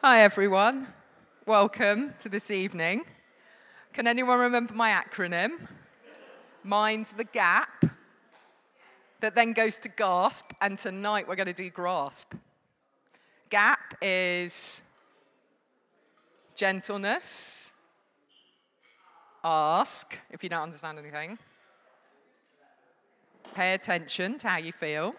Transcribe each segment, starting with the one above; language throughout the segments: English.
Hi everyone, welcome to this evening. Can anyone remember my acronym? Mine's the GAP, that then goes to GASP, and tonight we're going to do GRASP. GAP is gentleness, ask if you don't understand anything, pay attention to how you feel,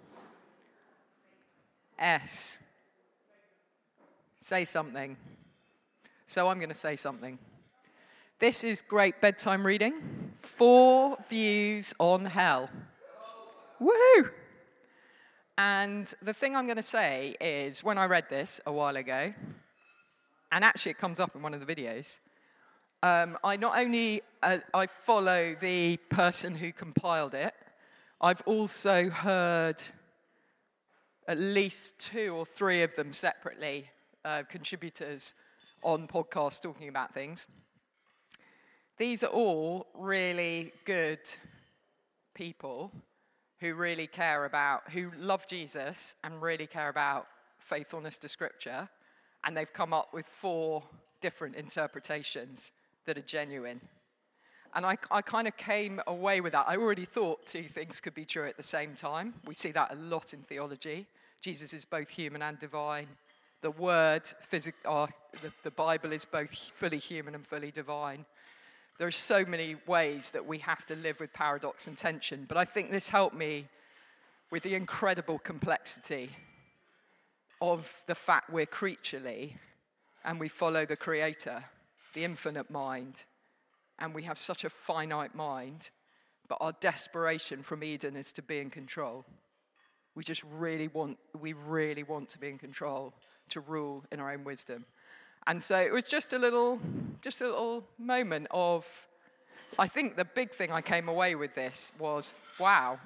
S, say something. So I'm going to say something. This is great bedtime reading. 4 views on hell. Woohoo! And the thing I'm going to say is, when I read this a while ago, and actually it comes up in one of the videos, I not only I follow the person who compiled it, I've also heard at least 2 or 3 of them separately, contributors on podcasts talking about things. These are all really good people who really care about, who love Jesus and really care about faithfulness to Scripture, and they've come up with 4 different interpretations that are genuine. And I kind of came away with that. I already thought 2 things could be true at the same time. We see that a lot in theology. Jesus is both human and divine. The Word, the Bible is both fully human and fully divine. There are so many ways that we have to live with paradox and tension, but I think this helped me with the incredible complexity of the fact we're creaturely and we follow the Creator, the infinite mind, and we have such a finite mind, but our desperation from Eden is to be in control. We really want to be in control, to rule in our own wisdom. And so it was just a little moment of, I think the big thing I came away with this was, wow,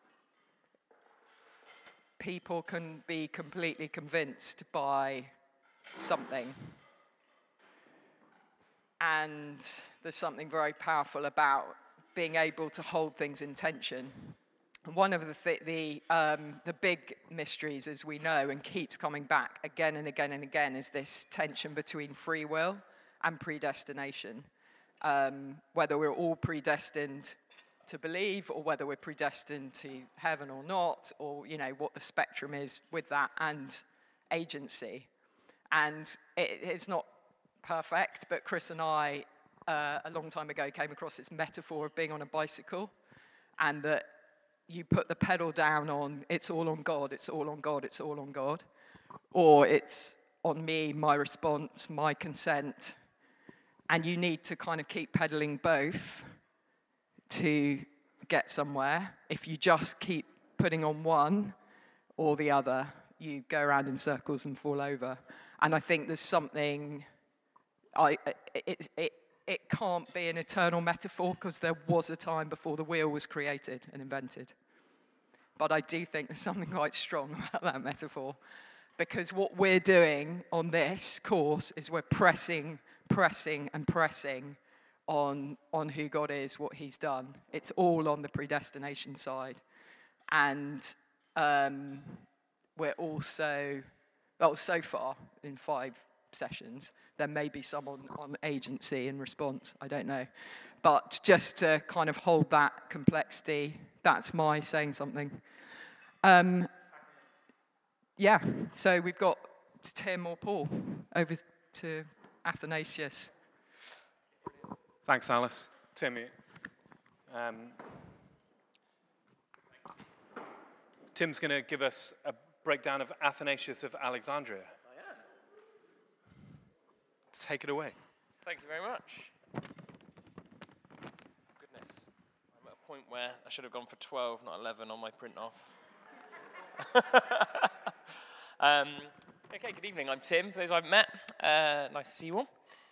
people can be completely convinced by something. And there's something very powerful about being able to hold things in tension. One of the big mysteries, as we know, and keeps coming back again and again and again, is this tension between free will and predestination. Whether we're all predestined to believe, or whether we're predestined to heaven or not, or what the spectrum is with that, and agency. And it's not perfect, but Chris and I, a long time ago, came across this metaphor of being on a bicycle, and that you put the pedal down on, it's all on God, it's all on God, it's all on God. Or it's on me, my response, my consent. And you need to kind of keep pedaling both to get somewhere. If you just keep putting on one or the other, you go around in circles and fall over. And I think there's something, it can't be an eternal metaphor, because there was a time before the wheel was created and invented. But I do think there's something quite strong about that metaphor, because what we're doing on this course is we're pressing and pressing on who God is, what he's done. It's all on the predestination side. And we're also, so far in 5 sessions, there may be some on agency and response, I don't know. But just to kind of hold that complexity, that's my saying something. Yeah, so we've got Tim or Paul over to Athanasius. Thanks, Alice. Tim here. Tim's going to give us a breakdown of Athanasius of Alexandria. Take it away. Thank you very much. Goodness, I'm at a point where I should have gone for 12, not 11 on my print off. Okay, good evening. I'm Tim, for those I've met. Nice to see you all.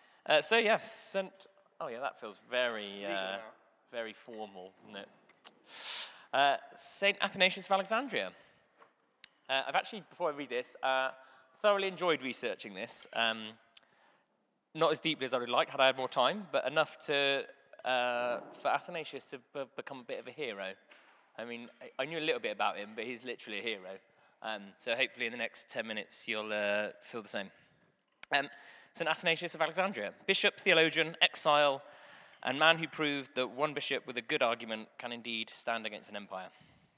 That feels very, very formal, doesn't it? St. Athanasius of Alexandria. I've actually, before I read this, thoroughly enjoyed researching this. Not as deeply as I would like, had I had more time, but enough for Athanasius to become a bit of a hero. I mean, I knew a little bit about him, but he's literally a hero. So hopefully in the next 10 minutes you'll feel the same. St. Athanasius of Alexandria, bishop, theologian, exile, and man who proved that one bishop with a good argument can indeed stand against an empire.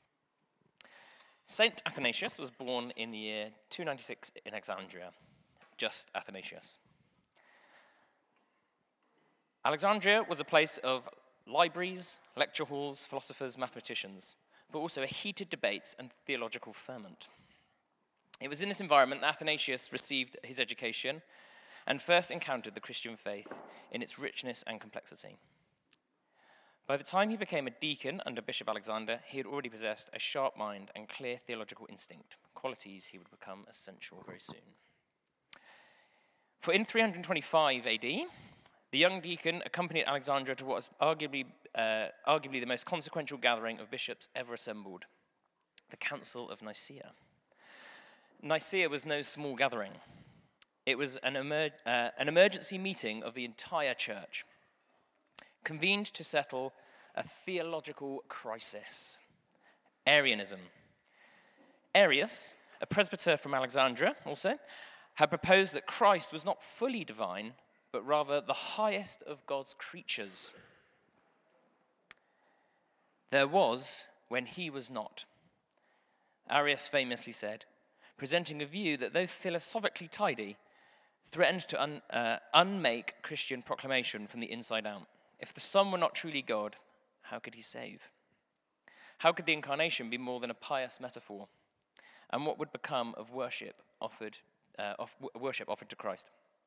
St. Athanasius was born in the year 296 in Alexandria, just Athanasius. Alexandria was a place of libraries, lecture halls, philosophers, mathematicians, but also a heated debates and theological ferment. It was in this environment that Athanasius received his education and first encountered the Christian faith in its richness and complexity. By the time he became a deacon under Bishop Alexander, he had already possessed a sharp mind and clear theological instinct, qualities he would become essential very soon. For in 325 AD, the young deacon accompanied Alexandria to what was arguably the most consequential gathering of bishops ever assembled, the Council of Nicaea. Nicaea was no small gathering. It was an emergency meeting of the entire church, convened to settle a theological crisis: Arianism. Arius, a presbyter from Alexandria also, had proposed that Christ was not fully divine, but rather the highest of God's creatures. There was when he was not, Arius famously said, presenting a view that, though philosophically tidy, threatened to unmake Christian proclamation from the inside out. If the Son were not truly God, how could he save? How could the incarnation be more than a pious metaphor? And what would become of worship offered to Christ?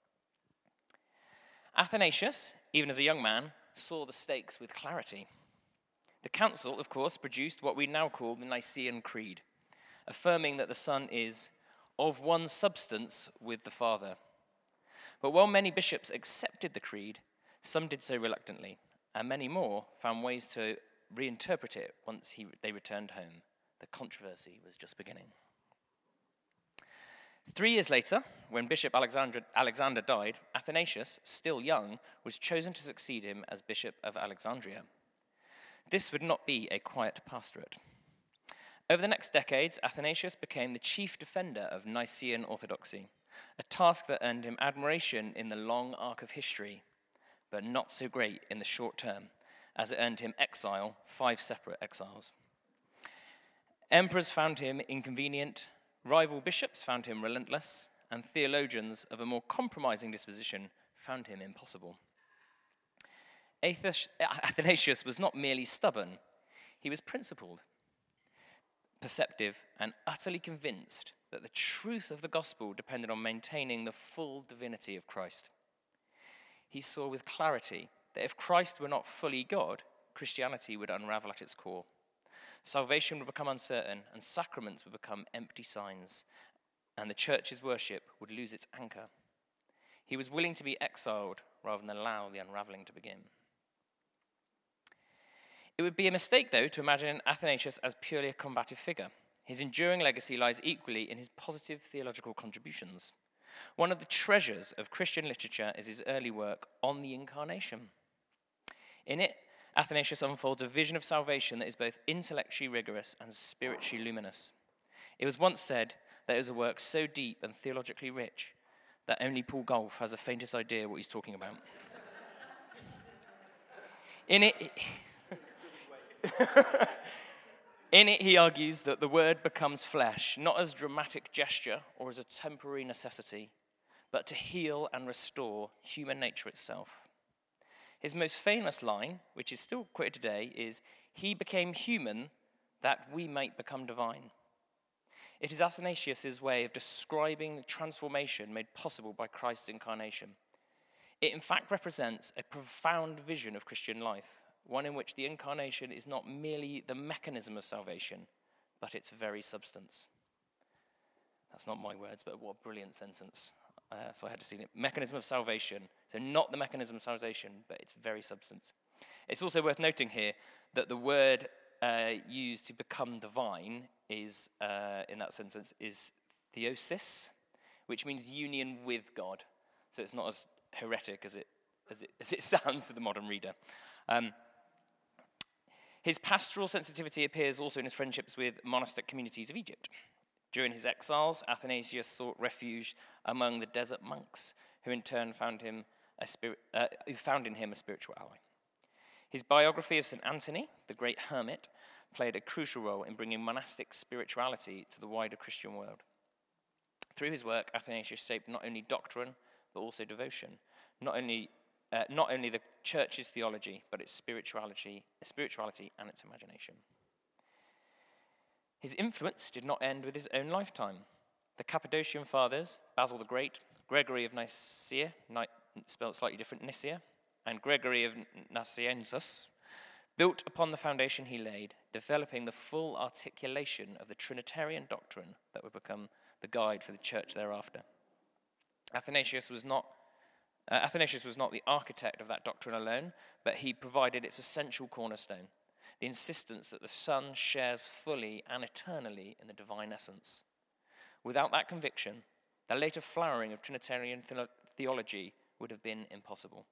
Athanasius, even as a young man, saw the stakes with clarity. The council, of course, produced what we now call the Nicene Creed, affirming that the Son is of one substance with the Father. But while many bishops accepted the creed, some did so reluctantly, and many more found ways to reinterpret it once they returned home. The controversy was just beginning. 3 years later, when Bishop Alexander died, Athanasius, still young, was chosen to succeed him as Bishop of Alexandria. This would not be a quiet pastorate. Over the next decades, Athanasius became the chief defender of Nicene orthodoxy, a task that earned him admiration in the long arc of history, but not so great in the short term, as it earned him exile, 5 separate exiles. Emperors found him inconvenient, rival bishops found him relentless, and theologians of a more compromising disposition found him impossible. Athanasius was not merely stubborn, he was principled, perceptive, and utterly convinced that the truth of the gospel depended on maintaining the full divinity of Christ. He saw with clarity that if Christ were not fully God, Christianity would unravel at its core. Salvation would become uncertain, and sacraments would become empty signs, and the church's worship would lose its anchor. He was willing to be exiled rather than allow the unraveling to begin. It would be a mistake, though, to imagine Athanasius as purely a combative figure. His enduring legacy lies equally in his positive theological contributions. One of the treasures of Christian literature is his early work on the Incarnation. In it, Athanasius unfolds a vision of salvation that is both intellectually rigorous and spiritually luminous. It was once said that it is a work so deep and theologically rich that only Paul Goulf has the faintest idea what he's talking about. In it, he argues that the word becomes flesh, not as dramatic gesture or as a temporary necessity, but to heal and restore human nature itself. His most famous line, which is still quoted today, is, "He became human that we might become divine." It is Athanasius' way of describing the transformation made possible by Christ's incarnation. It in fact represents a profound vision of Christian life, one in which the incarnation is not merely the mechanism of salvation, but its very substance. That's not my words, but what a brilliant sentence. So I had to see it. Mechanism of salvation. So not the mechanism of salvation, but its very substance. It's also worth noting here that the word used to become divine is, in that sentence, is theosis, which means union with God. So it's not as heretic as it sounds to the modern reader. His pastoral sensitivity appears also in his friendships with monastic communities of Egypt. During his exiles, Athanasius sought refuge among the desert monks, who in turn found in him a spiritual ally. His biography of St. Anthony, the great hermit, played a crucial role in bringing monastic spirituality to the wider Christian world. Through his work, Athanasius shaped not only doctrine, but also devotion, not only the church's theology, but its spirituality and its imagination. His influence did not end with his own lifetime. The Cappadocian fathers, Basil the Great, Gregory of Nicaea, spelled slightly different, Nicaea, and Gregory of Nazianzus, built upon the foundation he laid, developing the full articulation of the Trinitarian doctrine that would become the guide for the church thereafter. Athanasius was not the architect of that doctrine alone, but he provided its essential cornerstone, the insistence that the Son shares fully and eternally in the divine essence. Without that conviction, the later flowering of Trinitarian theology would have been impossible.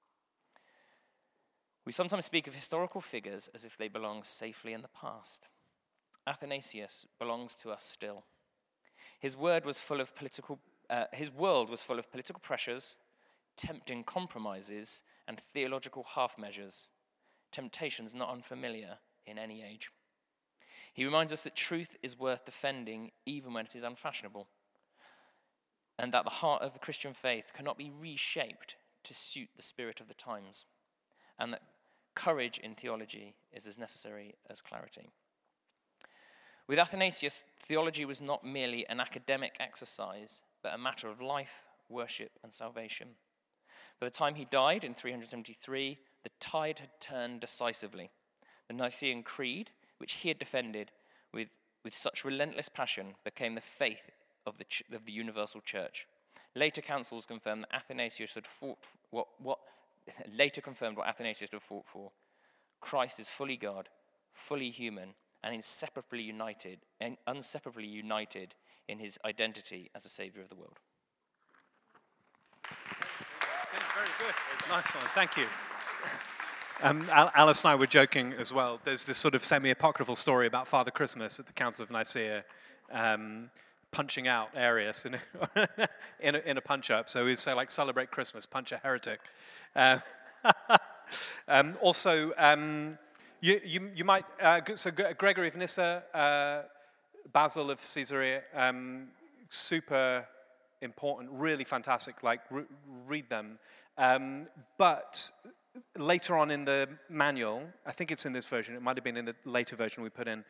We sometimes speak of historical figures as if they belong safely in the past. Athanasius belongs to us still. His world was full of political pressures, tempting compromises, and theological half-measures, temptations not unfamiliar in any age. He reminds us that truth is worth defending even when it is unfashionable, and that the heart of the Christian faith cannot be reshaped to suit the spirit of the times, and that courage in theology is as necessary as clarity. With Athanasius, theology was not merely an academic exercise, but a matter of life, worship, and salvation. By the time he died in 373, the tide had turned decisively. The Nicene Creed, which he had defended with such relentless passion, became the faith of the universal church. Later councils confirmed that Athanasius had fought what Athanasius had fought for. Christ is fully God, fully human, and inseparably united in his identity as a saviour of the world. Very good. Nice one. Thank you. Alice and I were joking as well. There's this sort of semi-apocryphal story about Father Christmas at the Council of Nicaea punching out Arius in a punch-up. So we'd say, like, celebrate Christmas, punch a heretic. You might, so Gregory of Nyssa, Basil of Caesarea, super important, really fantastic, like read them. But later on in the manual, I think it's in this version, it might have been in the later version we put in,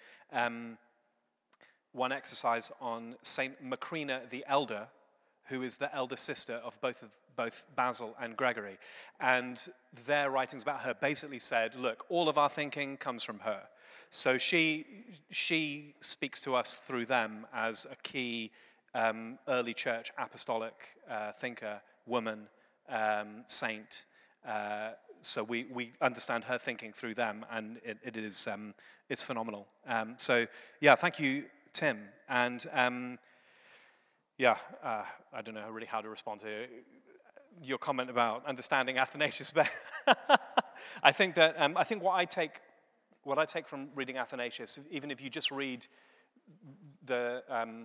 one exercise on Saint Macrina the Elder, who is the elder sister of both Basil and Gregory. And their writings about her basically said, look, all of our thinking comes from her. So she speaks to us through them as a key early church apostolic thinker, woman, saint. So we understand her thinking through them, and it's phenomenal. So yeah, thank you, Tim. And I don't know really how to respond to your comment about understanding Athanasius better. I think what I take from reading Athanasius, even if you just read the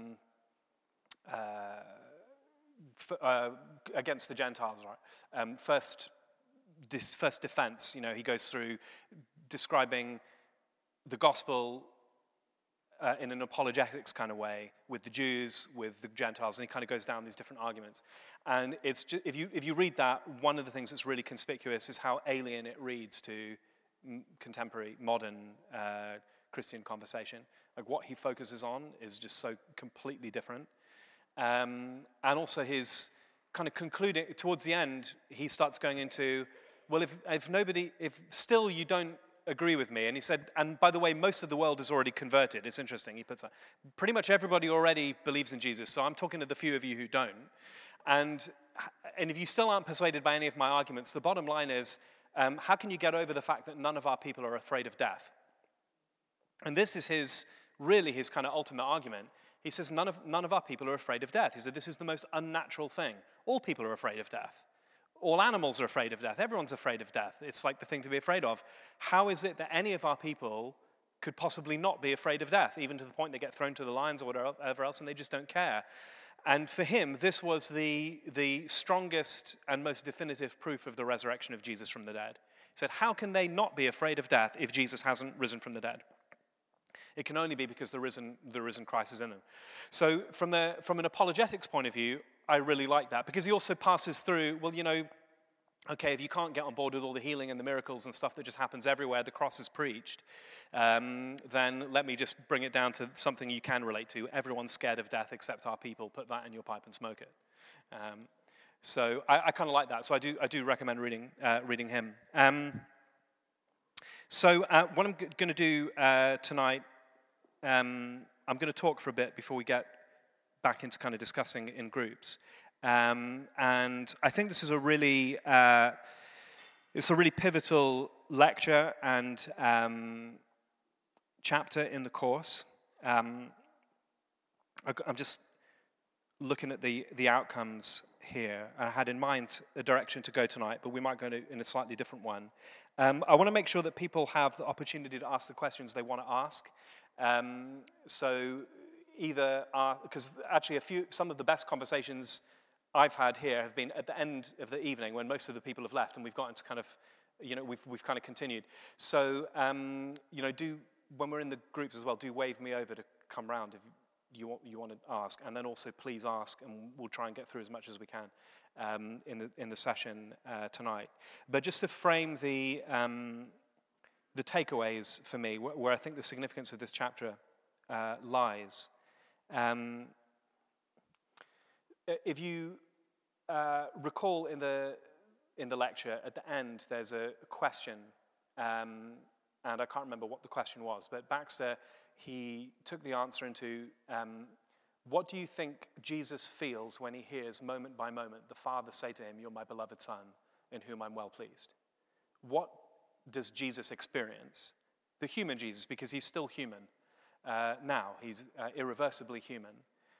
against the Gentiles, right? First defense, he goes through describing the gospel in an apologetics kind of way with the Jews, with the Gentiles, and he kind of goes down these different arguments. And it's just, if you read that, one of the things that's really conspicuous is how alien it reads to contemporary, modern Christian conversation. Like what he focuses on is just so completely different. And also his kind of concluding, towards the end, he starts going into, well, if still you don't agree with me, and he said, and by the way, most of the world is already converted. It's interesting, he puts that. Pretty much everybody already believes in Jesus, so I'm talking to the few of you who don't. And if you still aren't persuaded by any of my arguments, the bottom line is, how can you get over the fact that none of our people are afraid of death? And this is his kind of ultimate argument. He says none of our people are afraid of death. He said this is the most unnatural thing. All people are afraid of death. All animals are afraid of death. Everyone's afraid of death. It's like the thing to be afraid of. How is it that any of our people could possibly not be afraid of death, even to the point they get thrown to the lions or whatever else, and they just don't care. And for him, this was the strongest and most definitive proof of the resurrection of Jesus from the dead. He said, how can they not be afraid of death if Jesus hasn't risen from the dead? It can only be because the risen Christ is in them. So from an apologetics point of view, I really like that, because he also passes through, well, okay, if you can't get on board with all the healing and the miracles and stuff that just happens everywhere, the cross is preached, then let me just bring it down to something you can relate to. Everyone's scared of death except our people. Put that in your pipe and smoke it. So I kind of like that. So I do recommend reading him. So what I'm going to do tonight, I'm going to talk for a bit before we get back into kind of discussing in groups. And I think this is a really pivotal lecture and chapter in the course. I'm just looking at the outcomes here. I had in mind a direction to go tonight, but we might go in a slightly different one. I want to make sure that people have the opportunity to ask the questions they want to ask. So either because actually some of the best conversations I've had here have been at the end of the evening when most of the people have left, and we've gotten to kind of, we've kind of continued. So, when we're in the groups as well, do wave me over to come round if you want to ask, and then also please ask, and we'll try and get through as much as we can in the session tonight. But just to frame the takeaways for me, where I think the significance of this chapter lies. If you recall in the lecture, at the end there's a question, and I can't remember what the question was, but Baxter, he took the answer into, what do you think Jesus feels when he hears moment by moment the Father say to him, "You're my beloved Son, in whom I'm well pleased"? What does Jesus experience? The human Jesus, because he's still human now. He's irreversibly human.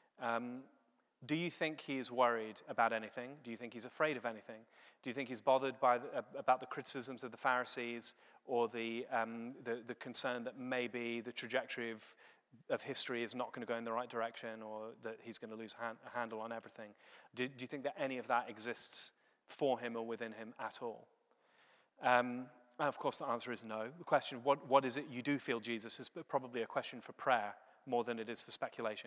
Do you think he is worried about anything? Do you think he's afraid of anything? Do you think he's bothered about the criticisms of the Pharisees, or the concern that maybe the trajectory of history is not going to go in the right direction, or that he's going to lose a handle on everything? Do you think that any of that exists for him or within him at all? And of course, the answer is no. The question, what is it you do feel, Jesus, is probably a question for prayer more than it is for speculation.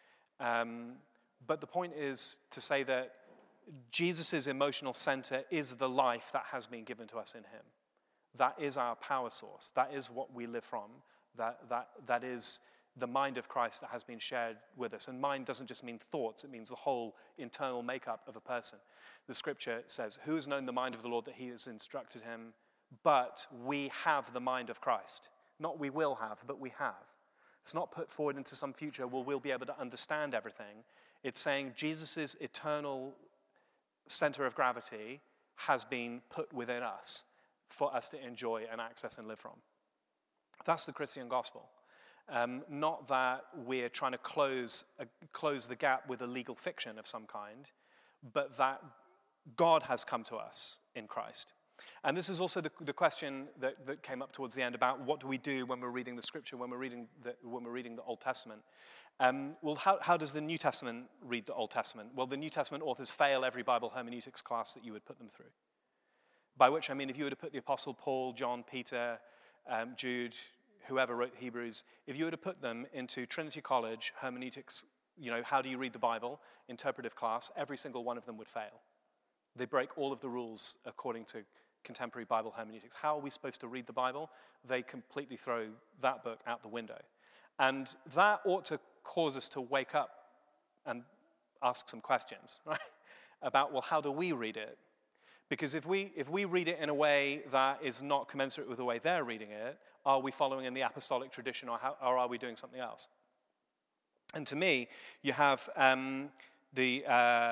But the point is to say that Jesus' emotional center is the life that has been given to us in him. That is our power source. That is what we live from. That is the mind of Christ that has been shared with us. And mind doesn't just mean thoughts. It means the whole internal makeup of a person. The scripture says, "Who has known the mind of the Lord that he has instructed him?" But we have the mind of Christ. Not we will have, but we have. It's not put forward into some future where we'll be able to understand everything. It's saying Jesus' eternal center of gravity has been put within us for us to enjoy and access and live from. That's the Christian gospel. Not that we're trying to close the gap with a legal fiction of some kind, but that God has come to us in Christ. And this is also the question that came up towards the end about what do we do when we're reading the scripture, when we're reading the Old Testament. Well, how does the New Testament read the Old Testament? Well, the New Testament authors fail every Bible hermeneutics class that you would put them through. By which I mean, if you were to put the Apostle Paul, John, Peter, Jude, whoever wrote Hebrews, if you were to put them into Trinity College hermeneutics, how do you read the Bible, interpretive class, every single one of them would fail. They break all of the rules according to contemporary Bible hermeneutics. How are we supposed to read the Bible? They completely throw that book out the window. And that ought to cause us to wake up and ask some questions, right? About, well, how do we read it? Because if we read it in a way that is not commensurate with the way they're reading it, are we following in the apostolic tradition, or are we doing something else? And to me, you have the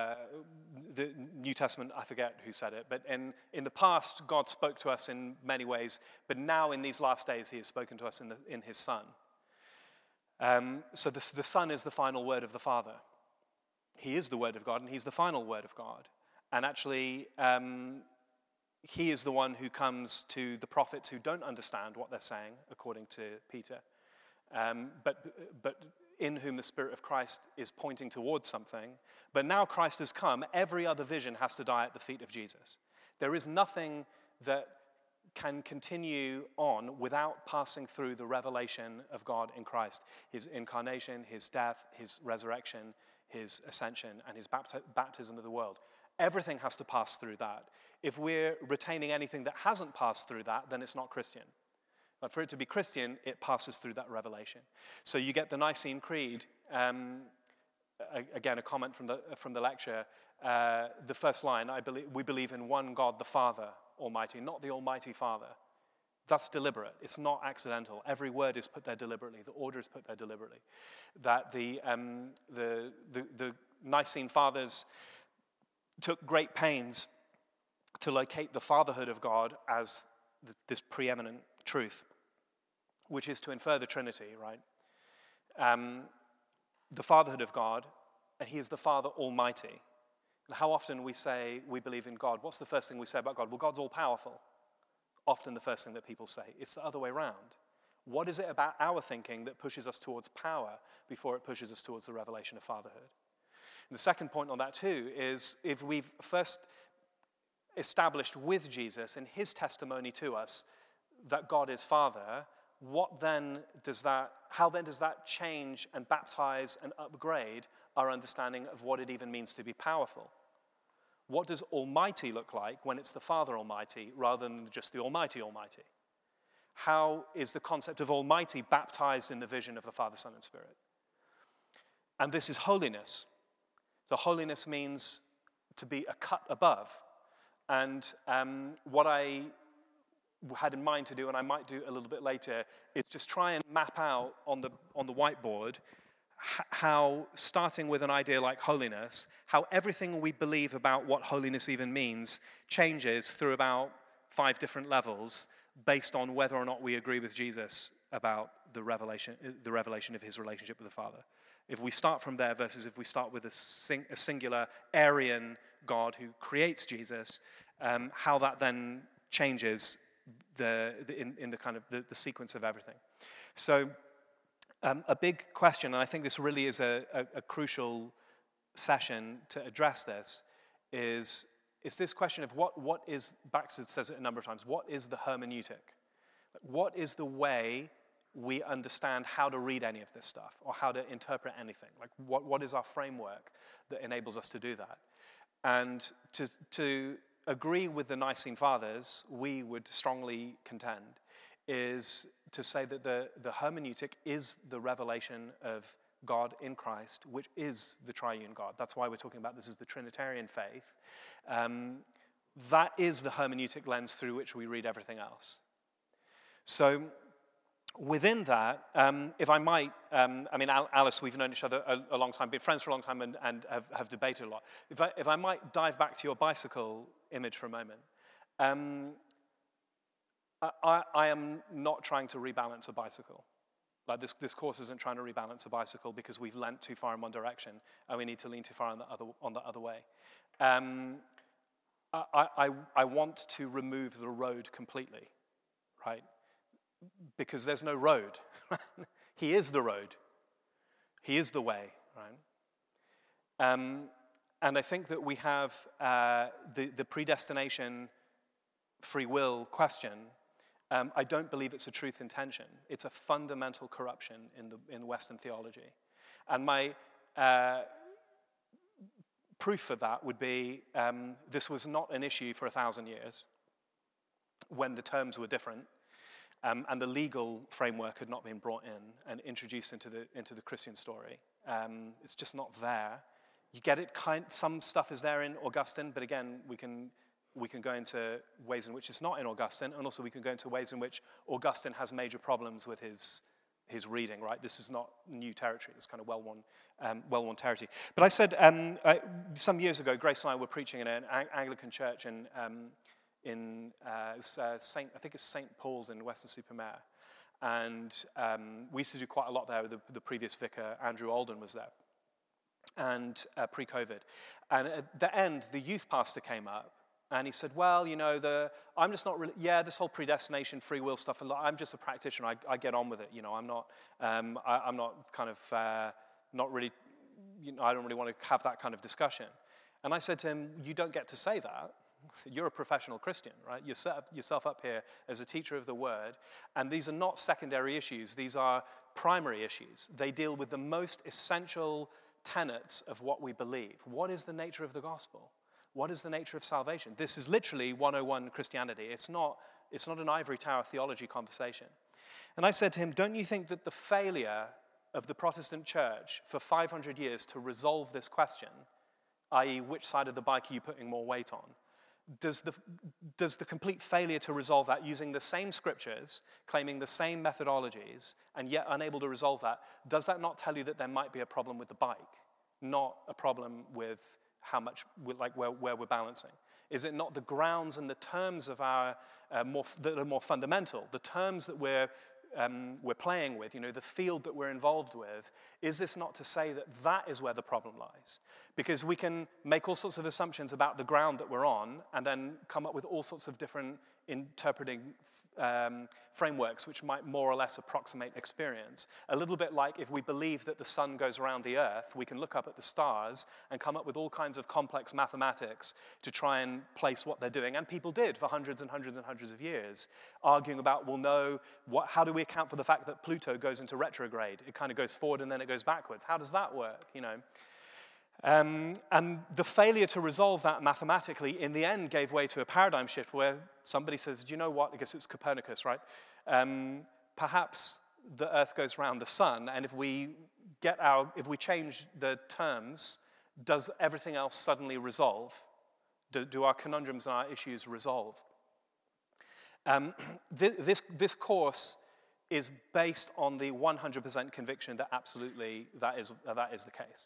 New Testament, I forget who said it, but in the past, God spoke to us in many ways, but now in these last days, he has spoken to us in his Son. So the Son is the final word of the Father. He is the Word of God, and he's the final word of God. And actually, he is the one who comes to the prophets who don't understand what they're saying, according to Peter, but in whom the Spirit of Christ is pointing towards something. But now Christ has come, every other vision has to die at the feet of Jesus. There is nothing that can continue on without passing through the revelation of God in Christ. His incarnation, his death, his resurrection, his ascension, and his baptism of the world. Everything has to pass through that. If we're retaining anything that hasn't passed through that, then it's not Christian. But for it to be Christian, it passes through that revelation. So you get the Nicene Creed, again, a comment from the lecture. The first line, we believe in one God, the Father Almighty, not the Almighty Father. That's deliberate. It's not accidental. Every word is put there deliberately. The order is put there deliberately. That the Nicene Fathers took great pains to locate the fatherhood of God as this preeminent truth, which is to infer the Trinity, right? The fatherhood of God, and he is the Father Almighty. And how often we say we believe in God, what's the first thing we say about God? Well, God's all-powerful. Often the first thing that people say. It's the other way around. What is it about our thinking that pushes us towards power before it pushes us towards the revelation of fatherhood? And the second point on that too is if we've first established with Jesus in his testimony to us that God is Father, how then does that change and baptize and upgrade our understanding of what it even means to be powerful? What does Almighty look like when it's the Father Almighty rather than just the Almighty Almighty? How is the concept of Almighty baptized in the vision of the Father, Son, and Spirit? And this is holiness. So holiness means to be a cut above. And what I had in mind to do, and I might do a little bit later, is just try and map out on the whiteboard how, starting with an idea like holiness, how everything we believe about what holiness even means changes through about 5 different levels based on whether or not we agree with Jesus about the revelation of his relationship with the Father. If we start from there versus if we start with a singular Aryan God who creates Jesus, how that then changes in the kind of the sequence of everything. So a big question, and I think this really is a crucial session to address this, is this question of what is, Baxter says it a number of times, what is the hermeneutic? What is the way we understand how to read any of this stuff or how to interpret anything? Like what is our framework that enables us to do that? And to agree with the Nicene Fathers, we would strongly contend, is to say that the hermeneutic is the revelation of God in Christ, which is the triune God. That's why we're talking about this as the Trinitarian faith. That is the hermeneutic lens through which we read everything else. So within that, if I might, Alice, we've known each other a long time, been friends for a long time and have debated a lot. If I might dive back to your bicycle image for a moment. I am not trying to rebalance a bicycle. Like this course isn't trying to rebalance a bicycle because we've leant too far in one direction and we need to lean too far on the other way. I want to remove the road completely, right? Because there's no road. He is the road. He is the way, right? And I think that we have the predestination free will question. I don't believe it's a truth in tension. It's a fundamental corruption in Western theology. And my proof for that would be this was not an issue for 1,000 years when the terms were different and the legal framework had not been brought in and introduced into the Christian story. It's just not there. You get it, some stuff is there in Augustine, but again, we can go into ways in which it's not in Augustine, and also we can go into ways in which Augustine has major problems with his reading, right? This is not new territory. It's kind of well-worn territory. But I said, some years ago, Grace and I were preaching in an Anglican church in St. Paul's in Weston-super-Mare. And we used to do quite a lot there. The previous vicar, Andrew Alden, was there. And pre-COVID. And at the end, the youth pastor came up And he said, well, I'm just not really, this whole predestination, free will stuff, I'm just a practitioner. I get on with it. I'm not kind of, not really, I don't really want to have that kind of discussion. And I said to him, you don't get to say that. You're a professional Christian, right? You set yourself up here as a teacher of the word, and these are not secondary issues. These are primary issues. They deal with the most essential tenets of what we believe. What is the nature of the gospel? What is the nature of salvation? This is literally 101 Christianity. It's not an ivory tower theology conversation. And I said to him, don't you think that the failure of the Protestant church for 500 years to resolve this question, i.e. which side of the bike are you putting more weight on, does the complete failure to resolve that using the same scriptures, claiming the same methodologies, and yet unable to resolve that, does that not tell you that there might be a problem with the bike, not a problem with how much, where we're balancing? Is it not the grounds and the terms of our that are more fundamental, the terms that we're playing with, the field that we're involved with? Is this not to say that that is where the problem lies? Because we can make all sorts of assumptions about the ground that we're on and then come up with all sorts of different interpreting frameworks which might more or less approximate experience. A little bit like if we believe that the sun goes around the earth, we can look up at the stars and come up with all kinds of complex mathematics to try and place what they're doing. And people did for hundreds and hundreds and hundreds of years, arguing about, how do we account for the fact that Pluto goes into retrograde? It kind of goes forward and then it goes backwards. How does that work, And the failure to resolve that mathematically in the end gave way to a paradigm shift where somebody says, do you know what? I guess it's Copernicus, right? Perhaps the earth goes around the sun, and if we change the terms, does everything else suddenly resolve? Do our conundrums and our issues resolve? This course is based on the 100% conviction that absolutely that is the case.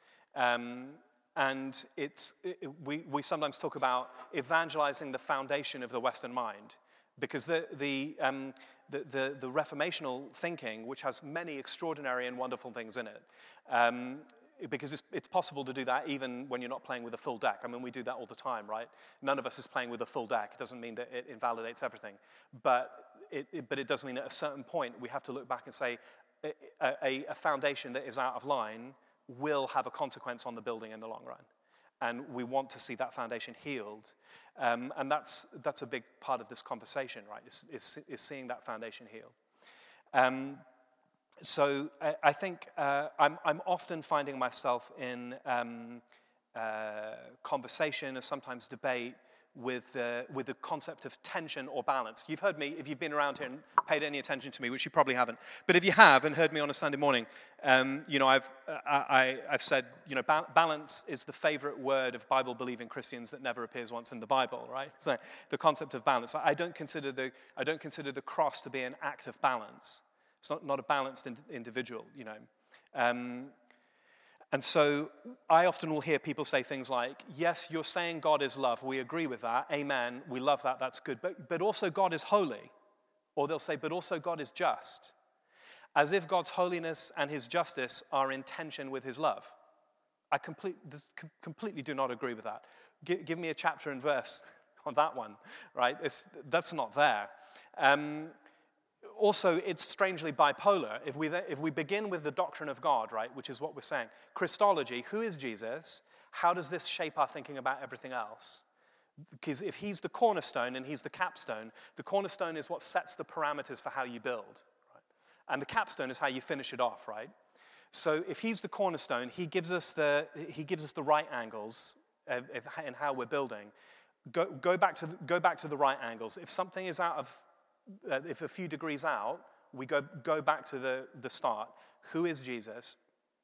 And we sometimes talk about evangelizing the foundation of the Western mind, because the reformational thinking, which has many extraordinary and wonderful things in it, because it's possible to do that even when you're not playing with a full deck. I mean, we do that all the time, right? None of us is playing with a full deck. It doesn't mean that it invalidates everything, but it does mean at a certain point we have to look back and say a foundation that is out of line will have a consequence on the building in the long run. And we want to see that foundation healed. And that's a big part of this conversation, right? Is seeing that foundation healed. So I think I'm often finding myself in conversation or sometimes debate with the concept of tension or balance. You've heard me, if you've been around here and paid any attention to me, which you probably haven't, but if you have and heard me on a Sunday morning, I've said, balance is the favorite word of Bible-believing Christians that never appears once in the Bible, right? So the concept of balance. I don't consider the cross to be an act of balance. It's not a balanced individual, And so I often will hear people say things like, yes, you're saying God is love. We agree with that. Amen. We love that. That's good. But also God is holy. Or they'll say, but also God is just. As if God's holiness and his justice are in tension with his love. I completely do not agree with that. Give me a chapter and verse on that one, right? That's not there. Also, it's strangely bipolar. If we begin with the doctrine of God, right, which is what we're saying, Christology, who is Jesus? How does this shape our thinking about everything else? Because if he's the cornerstone and he's the capstone is what sets the parameters for how you build, right? And the capstone is how you finish it off, right? So if he's the cornerstone, he gives us the right angles in how we're building. Go back to the right angles. If something is if a few degrees out, we go back to the start. Who is Jesus?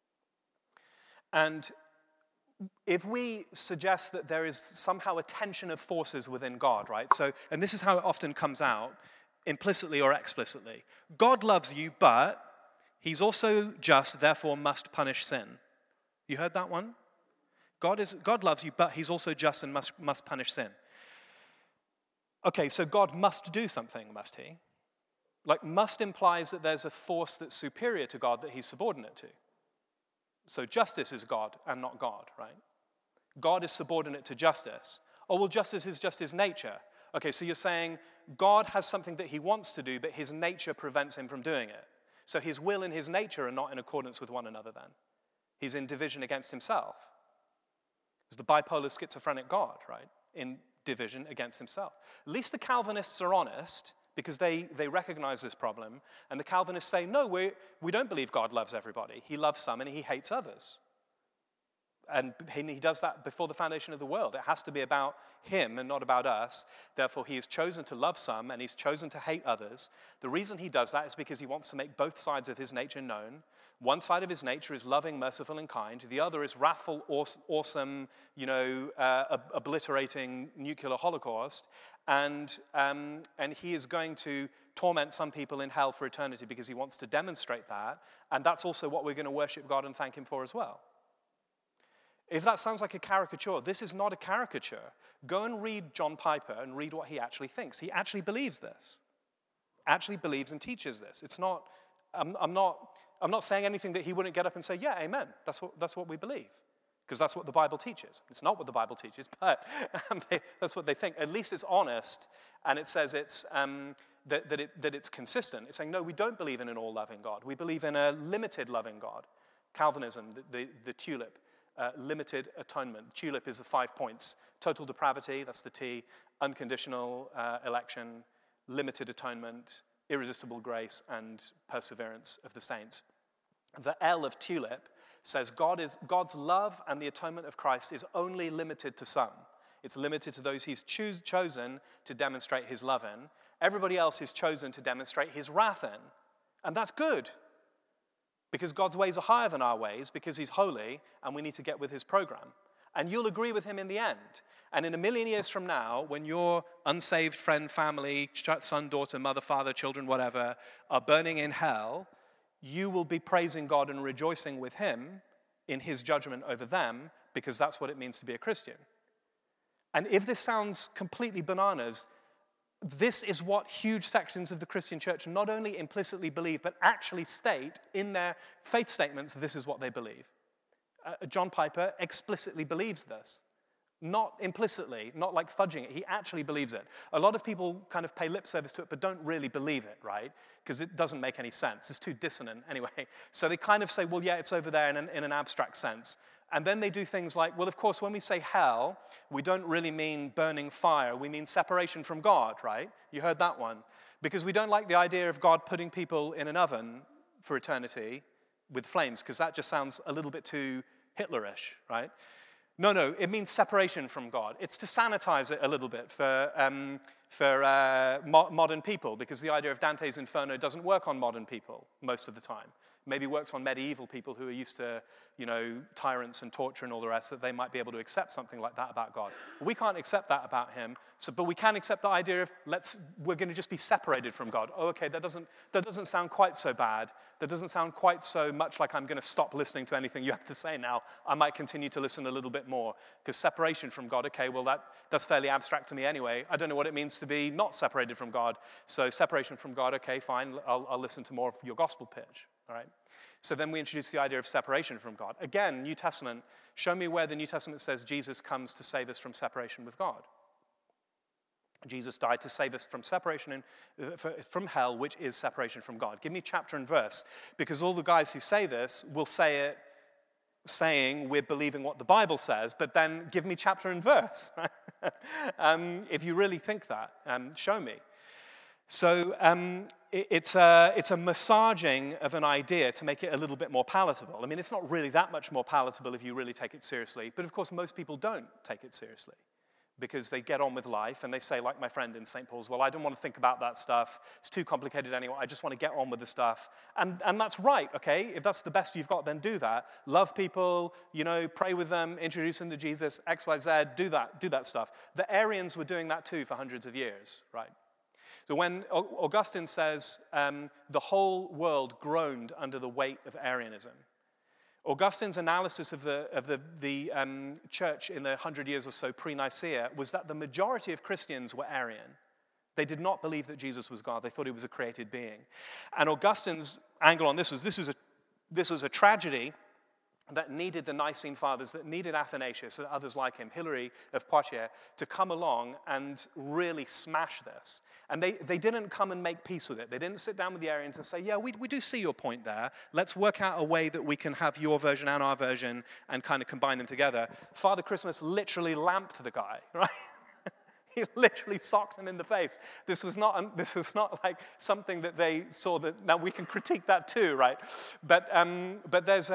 And if we suggest that there is somehow a tension of forces within God, right? So, and this is how it often comes out, implicitly or explicitly. God loves you, but he's also just, therefore must punish sin. You heard that one? God loves you, but he's also just and must punish sin. Okay, so God must do something, must he? Like, must implies that there's a force that's superior to God that he's subordinate to. So justice is God and not God, right? God is subordinate to justice. Oh, well, justice is just his nature. Okay, so you're saying God has something that he wants to do, but his nature prevents him from doing it. So his will and his nature are not in accordance with one another then. He's in division against himself. It's the bipolar schizophrenic God, right? In division against himself. At least the Calvinists are honest, because they recognize this problem, and the Calvinists say, no, we don't believe God loves everybody. He loves some and he hates others. And he does that before the foundation of the world. It has to be about him and not about us. Therefore, he has chosen to love some and he's chosen to hate others. The reason he does that is because he wants to make both sides of his nature known. One side of his nature is loving, merciful, and kind. The other is wrathful, awesome, obliterating nuclear holocaust. And he is going to torment some people in hell for eternity because he wants to demonstrate that. And that's also what we're going to worship God and thank him for as well. If that sounds like a caricature, this is not a caricature. Go and read John Piper and read what he actually thinks. He actually believes this. Actually believes and teaches this. It's not, I'm not saying anything that he wouldn't get up and say, yeah, amen. That's what we believe. Because that's what the Bible teaches. It's not what the Bible teaches, but that's what they think. At least it's honest, and it says it's that it's consistent. It's saying, no, we don't believe in an all-loving God. We believe in a limited loving God. Calvinism, the tulip, limited atonement. Tulip is the 5 points. Total depravity, that's the T. Unconditional election, limited atonement, irresistible grace, and perseverance of the saints. The L of tulip says God's love and the atonement of Christ is only limited to some. It's limited to those he's chosen to demonstrate his love in. Everybody else is chosen to demonstrate his wrath in. And that's good. Because God's ways are higher than our ways, because he's holy, and we need to get with his program. And you'll agree with him in the end. And in 1,000,000 years from now, when your unsaved friend, family, son, daughter, mother, father, children, whatever, are burning in hell, you will be praising God and rejoicing with him in his judgment over them, because that's what it means to be a Christian. And if this sounds completely bananas, this is what huge sections of the Christian church not only implicitly believe, but actually state in their faith statements, this is what they believe. John Piper explicitly believes this. Not implicitly, not like fudging it. He actually believes it. A lot of people kind of pay lip service to it, but don't really believe it, right? Because it doesn't make any sense. It's too dissonant anyway. So they kind of say, well, yeah, it's over there in an abstract sense. And then they do things like, well, of course, when we say hell, we don't really mean burning fire. We mean separation from God, right? You heard that one. Because we don't like the idea of God putting people in an oven for eternity with flames, because that just sounds a little bit too Hitlerish, right? No, it means separation from God. It's to sanitize it a little bit for modern people, because the idea of Dante's Inferno doesn't work on modern people most of the time. Maybe works on medieval people who are used to, tyrants and torture and all the rest, that they might be able to accept something like that about God. We can't accept that about him, but we can accept the idea of we're going to just be separated from God. Oh, okay, that doesn't sound quite so bad. That doesn't sound quite so much like I'm going to stop listening to anything you have to say now. I might continue to listen a little bit more, because separation from God, okay, well, that's fairly abstract to me anyway. I don't know what it means to be not separated from God. So separation from God, okay, fine, I'll listen to more of your gospel pitch, all right? So then we introduce the idea of separation from God. Again, New Testament, show me where the New Testament says Jesus comes to save us from separation with God. Jesus died to save us from separation from hell, which is separation from God. Give me chapter and verse, because all the guys who say this will say it saying we're believing what the Bible says, but then give me chapter and verse. If you really think that, show me. So it's a massaging of an idea to make it a little bit more palatable. I mean, it's not really that much more palatable if you really take it seriously, but of course most people don't take it seriously, because they get on with life and they say, like my friend in St. Paul's, well, I don't want to think about that stuff. It's too complicated anyway. I just want to get on with the stuff. And that's right, okay? If that's the best you've got, then do that. Love people, pray with them, introduce them to Jesus, X, Y, Z, do that stuff. The Arians were doing that too for hundreds of years, right? So when Augustine says the whole world groaned under the weight of Arianism, Augustine's analysis of the church in the 100 years or so pre-Nicaea was that the majority of Christians were Arian. They did not believe that Jesus was God. They thought he was a created being. And Augustine's angle on this was a tragedy that needed the Nicene Fathers, that needed Athanasius and others like him, Hilary of Poitiers, to come along and really smash this. And they didn't come and make peace with it. They didn't sit down with the Arians and say, yeah, we do see your point there. Let's work out a way that we can have your version and our version and kind of combine them together. Father Christmas literally lamped the guy, right? He literally socked him in the face. This was not like something that they saw that, now we can critique that too, right? But there's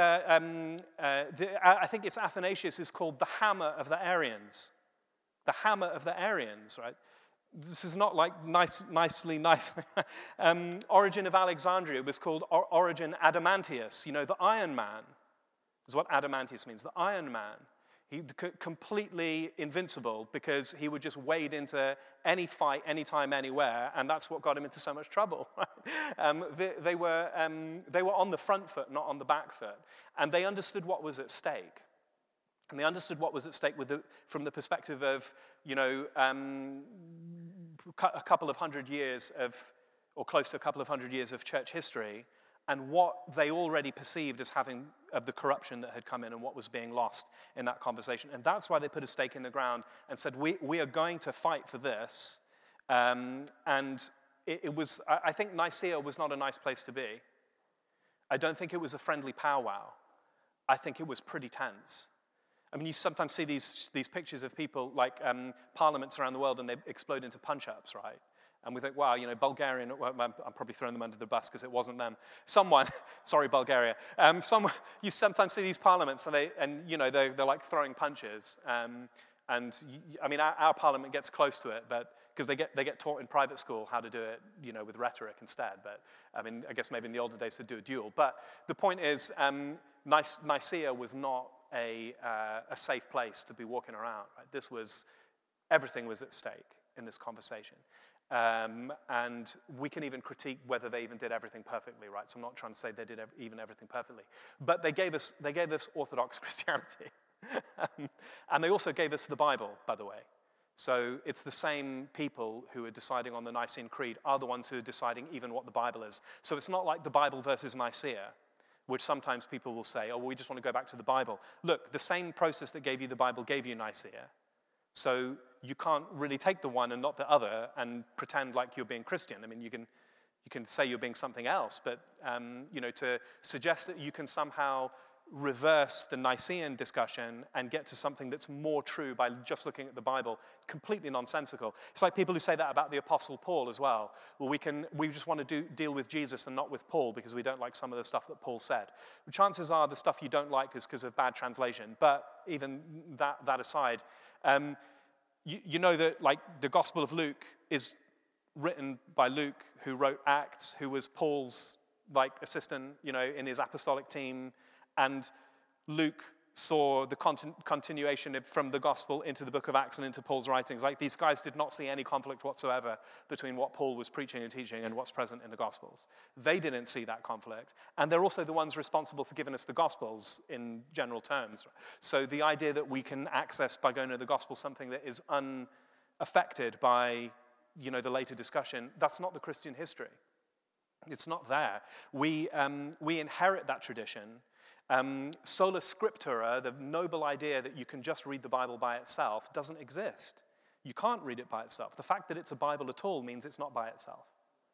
I think it's Athanasius is called the hammer of the Arians. The hammer of the Arians, right? This is not like nicely. Origen of Alexandria was called Origen Adamantius, the Iron Man is what Adamantius means, the Iron Man. He completely invincible because he would just wade into any fight, anytime, anywhere, and that's what got him into so much trouble. They were on the front foot, not on the back foot, and they understood what was at stake. And they understood what was at stake from the perspective of, a couple of hundred years or close to a couple of hundred years of church history, and what they already perceived as having of the corruption that had come in and what was being lost in that conversation. And that's why they put a stake in the ground and said, we are going to fight for this. And it was, I think Nicaea was not a nice place to be. I don't think it was a friendly powwow. I think it was pretty tense. I mean, you sometimes see these pictures of people like parliaments around the world and they explode into punch-ups, right? And we think, wow, Bulgarian, well, I'm probably throwing them under the bus because it wasn't them. Sorry, Bulgaria. You sometimes see these parliaments and they're like throwing punches. Our parliament gets close to it, but because they get taught in private school how to do it, with rhetoric instead. But I guess maybe in the older days they'd do a duel. But the point is, Nicaea was not a safe place to be walking around. Right? Everything was at stake in this conversation. And we can even critique whether they even did everything perfectly, right? So I'm not trying to say they did even everything perfectly. But they gave us Orthodox Christianity. And they also gave us the Bible, by the way. So it's the same people who are deciding on the Nicene Creed are the ones who are deciding even what the Bible is. So it's not like the Bible versus Nicaea, which sometimes people will say, oh, well, we just want to go back to the Bible. Look, the same process that gave you the Bible gave you Nicaea. So you can't really take the one and not the other and pretend like you're being Christian. I mean, you can say you're being something else, but to suggest that you can somehow reverse the Nicene discussion and get to something that's more true by just looking at the Bible, completely nonsensical. It's like people who say that about the Apostle Paul as well. Well, we just want to deal with Jesus and not with Paul because we don't like some of the stuff that Paul said. Chances are the stuff you don't like is because of bad translation. But even that aside, you know that like the Gospel of Luke is written by Luke, who wrote Acts, who was Paul's assistant, in his apostolic team, and Luke saw the continuation from the Gospel into the book of Acts and into Paul's writings. Like these guys did not see any conflict whatsoever between what Paul was preaching and teaching and what's present in the Gospels. They didn't see that conflict. And they're also the ones responsible for giving us the Gospels in general terms. So the idea that we can access by going to the Gospel something that is unaffected by, the later discussion, that's not the Christian history. It's not there. We inherit that tradition. Sola scriptura, the noble idea that you can just read the Bible by itself, doesn't exist. You can't read it by itself. The fact that it's a Bible at all means it's not by itself.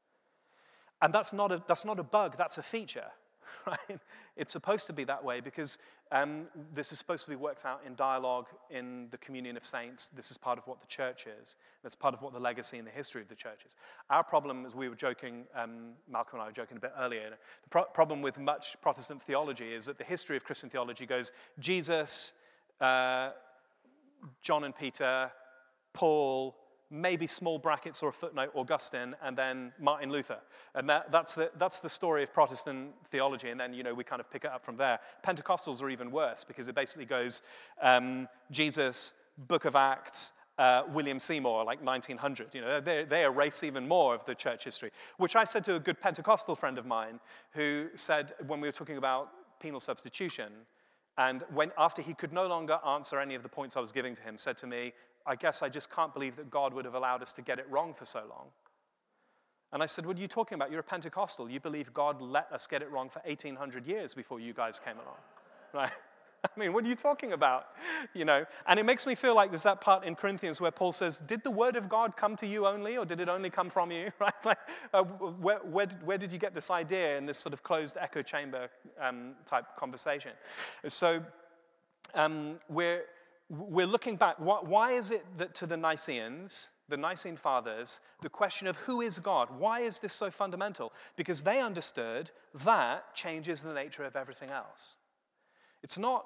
And that's not a bug, that's a feature, right? It's supposed to be that way because this is supposed to be worked out in dialogue in the communion of saints. This is part of what the church is. That's part of what the legacy and the history of the church is. Our problem, as we were joking, Malcolm and I were joking a bit earlier, the problem with much Protestant theology is that the history of Christian theology goes Jesus, John and Peter, Paul, maybe small brackets or a footnote, Augustine, and then Martin Luther. And that's the story of Protestant theology, and then, we kind of pick it up from there. Pentecostals are even worse, because it basically goes Jesus, Book of Acts, William Seymour, like 1900. They erase even more of the church history, which I said to a good Pentecostal friend of mine who said, when we were talking about penal substitution, and after he could no longer answer any of the points I was giving to him, said to me, I guess I just can't believe that God would have allowed us to get it wrong for so long. And I said, what are you talking about? You're a Pentecostal. You believe God let us get it wrong for 1,800 years before you guys came along, right? I mean, what are you talking about? You know, and it makes me feel like there's that part in Corinthians where Paul says, did the word of God come to you only, or did it only come from you? Right? Like, where did you get this idea in this sort of closed echo chamber type conversation? So we're looking back. Why is it that to the Nicaeans, the Nicene Fathers, the question of who is God, why is this so fundamental? Because they understood that changes the nature of everything else. It's not,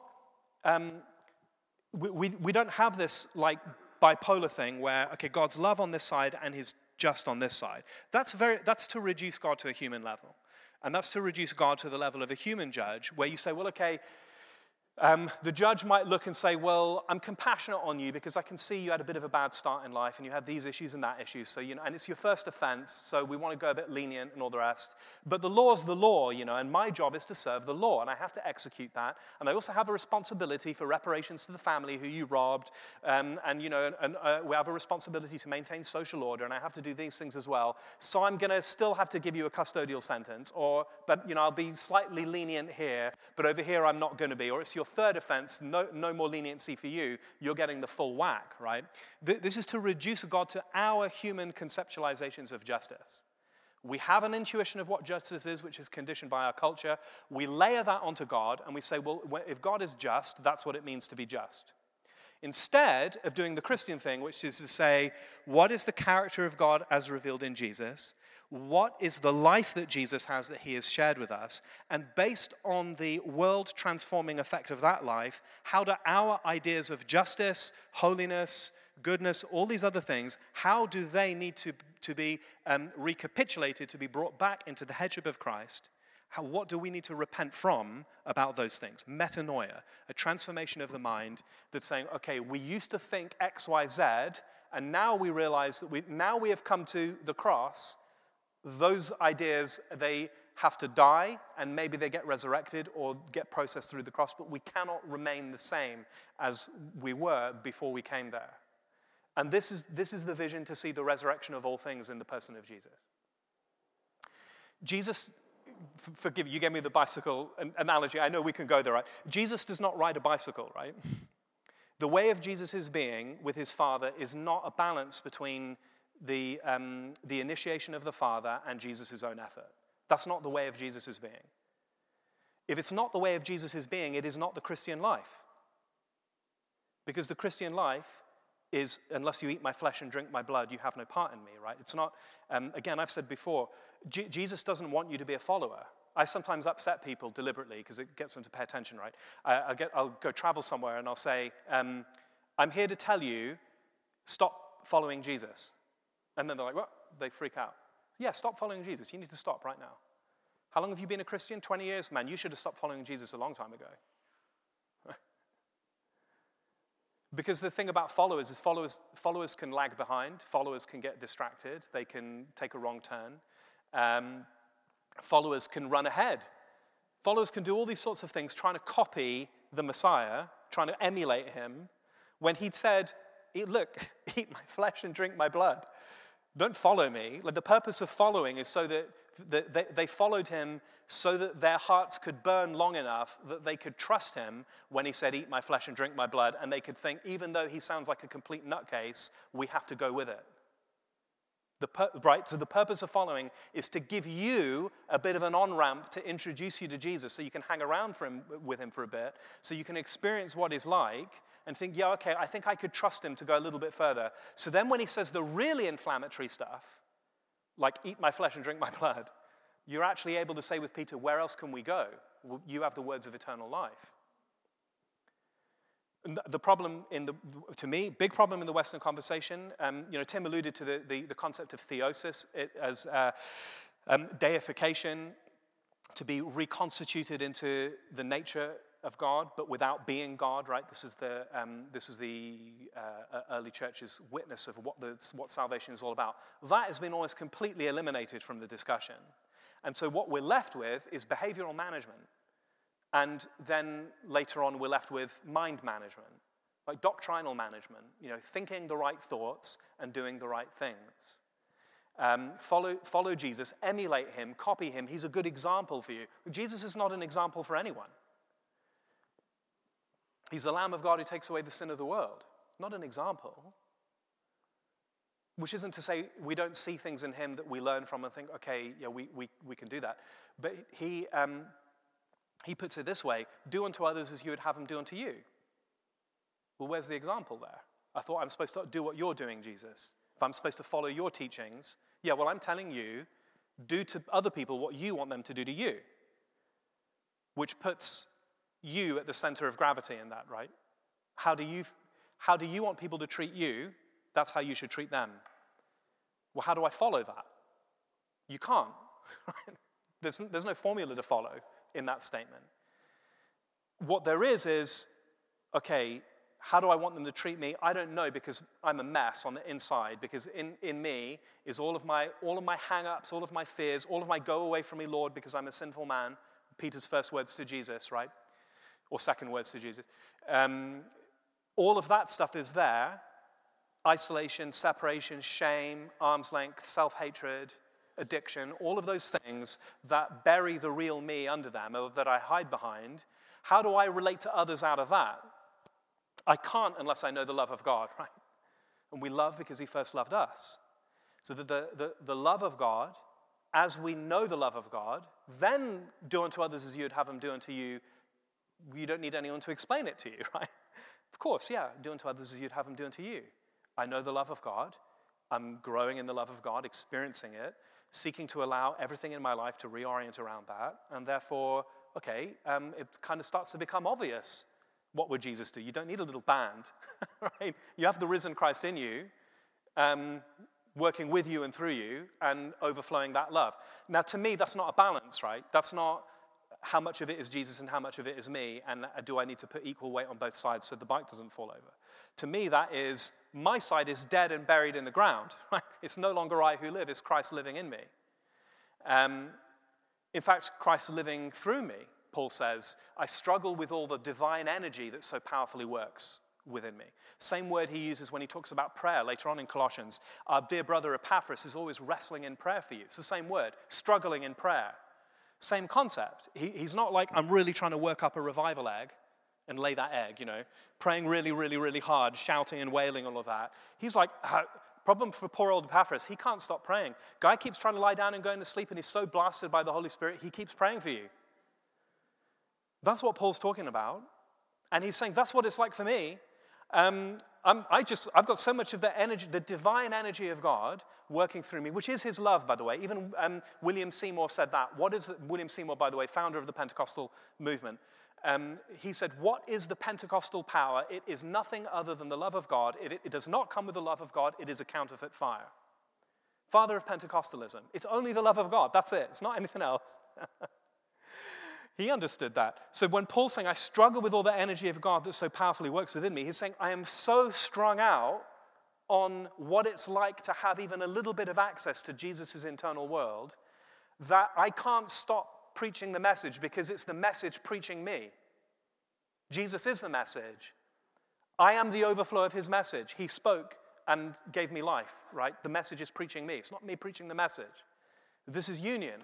we don't have this like bipolar thing where, okay, God's love on this side and he's just on this side. That's to reduce God to a human level. And that's to reduce God to the level of a human judge, where you say, well, okay, the judge might look and say, well, I'm compassionate on you because I can see you had a bit of a bad start in life and you had these issues and that issues. So, you know, and it's your first offense, so we want to go a bit lenient and all the rest. But the law's the law, you know, and my job is to serve the law, and I have to execute that. And I also have a responsibility for reparations to the family who you robbed, and you know, we have a responsibility to maintain social order, and I have to do these things as well. So I'm going to still have to give you a custodial sentence, but you know, I'll be slightly lenient here, but over here I'm not going to be, or it's your third offense, no more leniency for you, you're getting the full whack, right? This is to reduce God to our human conceptualizations of justice. We have an intuition of what justice is, which is conditioned by our culture. We layer that onto God, and we say, well, if God is just, that's what it means to be just. Instead of doing the Christian thing, which is to say, what is the character of God as revealed in Jesus? What is the life that Jesus has that he has shared with us? And based on the world-transforming effect of that life, how do our ideas of justice, holiness, goodness, all these other things, how do they need to be recapitulated, to be brought back into the headship of Christ? What do we need to repent from about those things? Metanoia, a transformation of the mind that's saying, okay, we used to think X, Y, Z, and now we realize that now we have come to the cross. Those ideas, they have to die, and maybe they get resurrected or get processed through the cross, but we cannot remain the same as we were before we came there. And this is the vision to see the resurrection of all things in the person of Jesus. Jesus, forgive me, you gave me the bicycle analogy. I know we can go there, right? Jesus does not ride a bicycle, right? The way of Jesus' being with his Father is not a balance between the initiation of the Father and Jesus' own effort. That's not the way of Jesus' being. If it's not the way of Jesus' being, it is not the Christian life. Because the Christian life is, unless you eat my flesh and drink my blood, you have no part in me, right? It's not, again, I've said before, Jesus doesn't want you to be a follower. I sometimes upset people deliberately because it gets them to pay attention, right? I'll go travel somewhere and I'll say, I'm here to tell you, stop following Jesus. And then they're like, what? They freak out. Yeah, stop following Jesus. You need to stop right now. How long have you been a Christian? 20 years? Man, you should have stopped following Jesus a long time ago. Because the thing about followers is followers can lag behind. Followers can get distracted. They can take a wrong turn. Followers can run ahead. Followers can do all these sorts of things, trying to copy the Messiah, trying to emulate him, when he'd said, look, eat my flesh and drink my blood. Don't follow me. Like, the purpose of following is so that they followed him so that their hearts could burn long enough that they could trust him when he said, eat my flesh and drink my blood, and they could think, even though he sounds like a complete nutcase, we have to go with it. Right? So the purpose of following is to give you a bit of an on-ramp to introduce you to Jesus so you can hang around with him for a bit, so you can experience what he's like, and think, yeah, okay, I think I could trust him to go a little bit further. So then when he says the really inflammatory stuff, like eat my flesh and drink my blood, you're actually able to say with Peter, where else can we go? You have the words of eternal life. And the problem to me, big problem in the Western conversation, Tim alluded to the concept of theosis as deification, to be reconstituted into the nature of God, but without being God, right? This is the early church's witness of what salvation is all about. That has been almost completely eliminated from the discussion. And so what we're left with is behavioral management. And then later on, we're left with mind management, like doctrinal management, thinking the right thoughts and doing the right things. Follow Jesus, emulate him, copy him. He's a good example for you. Jesus is not an example for anyone. He's the Lamb of God who takes away the sin of the world, not an example. Which isn't to say we don't see things in him that we learn from and think, okay, yeah, we can do that. But he puts it this way: do unto others as you would have them do unto you. Well, where's the example there? I thought I'm supposed to do what you're doing, Jesus. If I'm supposed to follow your teachings, yeah, well, I'm telling you, do to other people what you want them to do to you. Which puts you at the center of gravity in that, right? How do you want people to treat you? That's how you should treat them. Well, how do I follow that? You can't. Right? There's no formula to follow in that statement. What there is, okay, how do I want them to treat me? I don't know, because I'm a mess on the inside, because in me is all of my hang-ups, all of my fears, all of my go away from me, Lord, because I'm a sinful man. Peter's first words to Jesus, right? Or second words to Jesus. All of that stuff is there. Isolation, separation, shame, arm's length, self-hatred, addiction, all of those things that bury the real me under them, or that I hide behind. How do I relate to others out of that? I can't unless I know the love of God, right? And we love because he first loved us. So that the love of God, as we know the love of God, then do unto others as you would have them do unto you. You don't need anyone to explain it to you, right? Of course, yeah, do unto others as you'd have them do unto you. I know the love of God. I'm growing in the love of God, experiencing it, seeking to allow everything in my life to reorient around that. And therefore, okay, it kind of starts to become obvious. What would Jesus do? You don't need a little band, right? You have the risen Christ in you, working with you and through you, and overflowing that love. Now, to me, that's not a balance, right? That's not how much of it is Jesus and how much of it is me, and do I need to put equal weight on both sides so the bike doesn't fall over? To me, that is, my side is dead and buried in the ground, right? It's no longer I who live, it's Christ living in me. In fact, Christ living through me, Paul says, I struggle with all the divine energy that so powerfully works within me. Same word he uses when he talks about prayer later on in Colossians. Our dear brother Epaphras is always wrestling in prayer for you. It's the same word, struggling in prayer. Same concept. He's not like, I'm really trying to work up a revival egg and lay that egg, praying really, really, really hard, shouting and wailing, all of that. He's like, problem for poor old Epaphras, he can't stop praying. Guy keeps trying to lie down and going to sleep, and he's so blasted by the Holy Spirit, he keeps praying for you. That's what Paul's talking about. And he's saying, that's what it's like for me. I've got so much of the energy, the divine energy of God working through me, which is his love, by the way. Even William Seymour said that. William Seymour, by the way, founder of the Pentecostal movement, he said, what is the Pentecostal power? It is nothing other than the love of God. If it does not come with the love of God, it is a counterfeit fire. Father of Pentecostalism. It's only the love of God. That's it. It's not anything else. He understood that. So when Paul's saying, I struggle with all the energy of God that so powerfully works within me, he's saying, I am so strung out on what it's like to have even a little bit of access to Jesus' internal world that I can't stop preaching the message, because it's the message preaching me. Jesus is the message. I am the overflow of his message. He spoke and gave me life, right? The message is preaching me. It's not me preaching the message. This is union.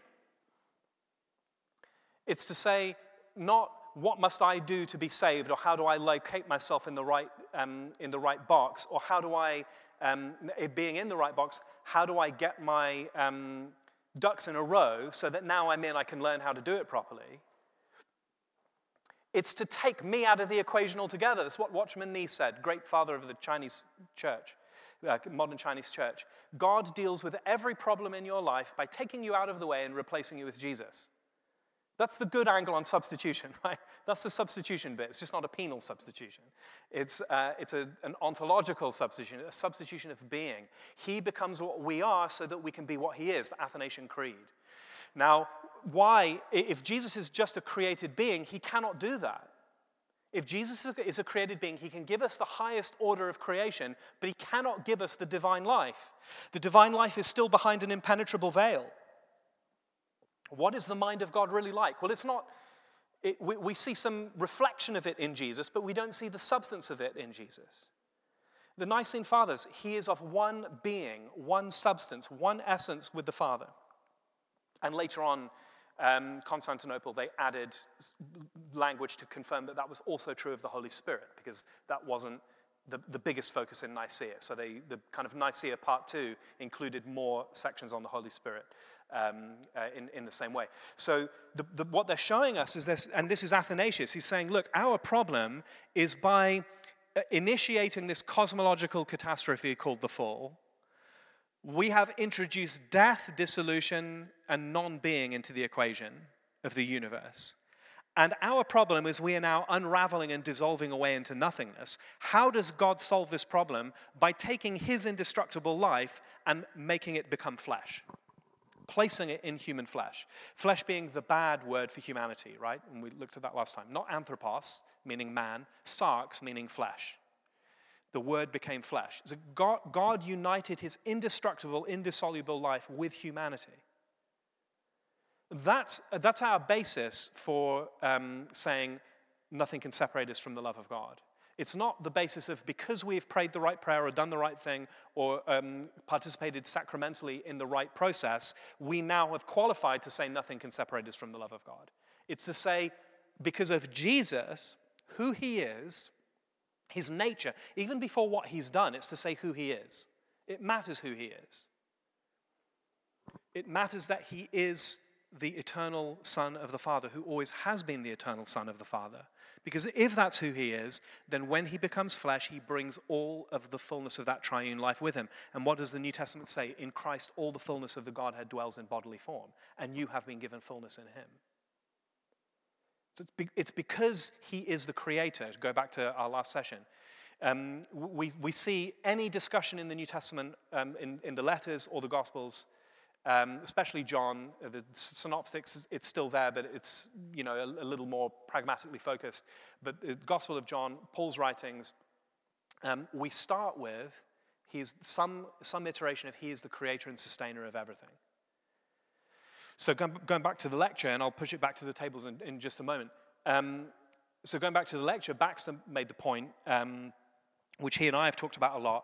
It's to say, not what must I do to be saved, or how do I locate myself in the right box, or how do I, being in the right box, how do I get my ducks in a row so that now I'm in, I can learn how to do it properly. It's to take me out of the equation altogether. That's what Watchman Nee said, great father of the Chinese church, modern Chinese church. God deals with every problem in your life by taking you out of the way and replacing you with Jesus. That's the good angle on substitution, right? That's the substitution bit. It's just not a penal substitution. It's an ontological substitution, a substitution of being. He becomes what we are so that we can be what he is, the Athanasian Creed. Now, why? If Jesus is just a created being, he cannot do that. If Jesus is a created being, he can give us the highest order of creation, but he cannot give us the divine life. The divine life is still behind an impenetrable veil. What is the mind of God really like? Well, it's not. We see some reflection of it in Jesus, but we don't see the substance of it in Jesus. The Nicene Fathers, he is of one being, one substance, one essence with the Father. And later on, Constantinople, they added language to confirm that that was also true of the Holy Spirit, because that wasn't the biggest focus in Nicaea. So the kind of Nicaea Part 2 included more sections on the Holy Spirit in the same way. So what they're showing us is this, and this is Athanasius. He's saying, look, our problem is by initiating this cosmological catastrophe called the fall, we have introduced death, dissolution, and non-being into the equation of the universe. And our problem is we are now unraveling and dissolving away into nothingness. How does God solve this problem? By taking his indestructible life and making it become flesh, placing it in human flesh. Flesh being the bad word for humanity, right? And we looked at that last time. Not anthropos, meaning man, sarx, meaning flesh. The word became flesh. So God united his indestructible, indissoluble life with humanity. That's our basis for saying nothing can separate us from the love of God. It's not the basis of because we've prayed the right prayer or done the right thing or participated sacramentally in the right process, we now have qualified to say nothing can separate us from the love of God. It's to say because of Jesus, who he is, his nature, even before what he's done, it's to say who he is. It matters who he is. It matters that he is the eternal Son of the Father, who always has been the eternal Son of the Father. Because if that's who he is, then when he becomes flesh, he brings all of the fullness of that triune life with him. And what does the New Testament say? In Christ, all the fullness of the Godhead dwells in bodily form, and you have been given fullness in him. So it's because he is the creator. To go back to our last session, we see any discussion in the New Testament, in the letters or the Gospels, especially John, the synoptics, it's still there, but it's a little more pragmatically focused. But the Gospel of John, Paul's writings, we start with he's some iteration of he is the creator and sustainer of everything. So going back to the lecture, and I'll push it back to the tables in just a moment. So going back to the lecture, Baxter made the point, which he and I have talked about a lot,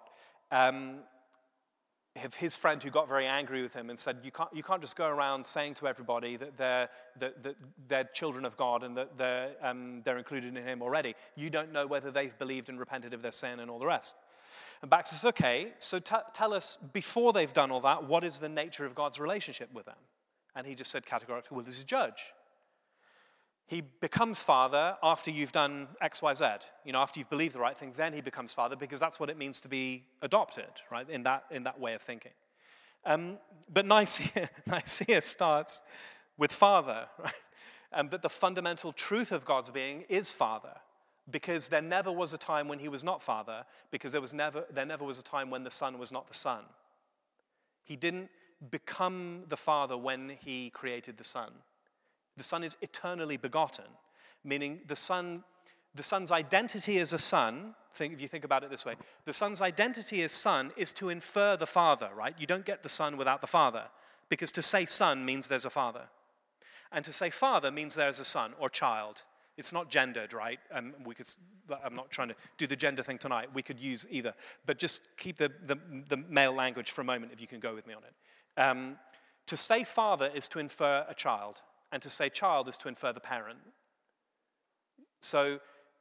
of his friend who got very angry with him and said, you can't just go around saying to everybody that they're children of God and that they're included in him already. You don't know whether they've believed and repented of their sin and all the rest. And Baxter says, okay, so tell us, before they've done all that, what is the nature of God's relationship with them? And he just said categorically, well, this is judge. He becomes father after you've done X, Y, Z. After you've believed the right thing, then he becomes father, because that's what it means to be adopted, right? In that way of thinking. But Nicaea starts with father, right? But the fundamental truth of God's being is father, because there never was a time when he was not father, because there never was a time when the son was not the son. He didn't become the father when he created the son. The son is eternally begotten, meaning the son's identity as a son, if you think about it this way, the son's identity as son is to infer the father, right? You don't get the son without the father, because to say son means there's a father. And to say father means there's a son or child. It's not gendered, right? I'm not trying to do the gender thing tonight. We could use either. But just keep the male language for a moment, if you can go with me on it. To say father is to infer a child, and to say child is to infer the parent. So,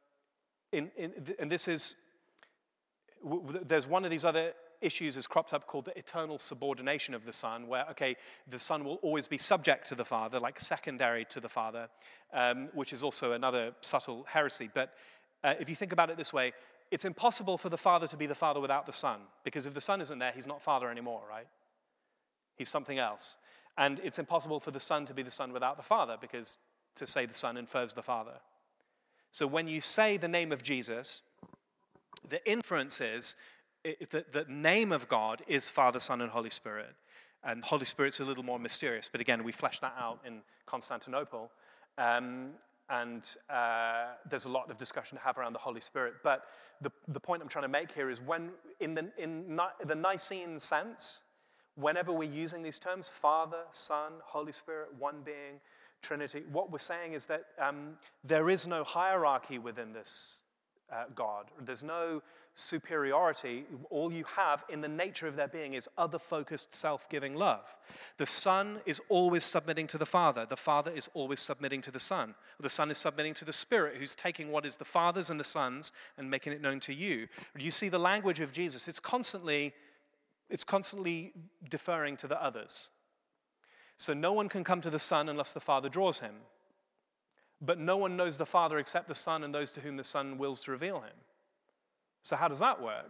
there's one of these other issues has cropped up called the eternal subordination of the son, where, okay, the son will always be subject to the father, like secondary to the father, which is also another subtle heresy. But if you think about it this way, it's impossible for the father to be the father without the son, because if the son isn't there, he's not father anymore, right? He's something else. And it's impossible for the son to be the son without the father, because to say the son infers the father. So when you say the name of Jesus, the inference is that the name of God is Father, Son, and Holy Spirit. And Holy Spirit's a little more mysterious, but again, we flesh that out in Constantinople. And there's a lot of discussion to have around the Holy Spirit. But the point I'm trying to make here is when, in the Nicene sense, whenever we're using these terms, Father, Son, Holy Spirit, one being, Trinity, what we're saying is that there is no hierarchy within this God. There's no superiority. All you have in the nature of their being is other-focused, self-giving love. The Son is always submitting to the Father. The Father is always submitting to the Son. The Son is submitting to the Spirit, who's taking what is the Father's and the Son's and making it known to you. You see the language of Jesus. It's constantly deferring to the others. So no one can come to the Son unless the Father draws him. But no one knows the Father except the Son and those to whom the Son wills to reveal him. So how does that work?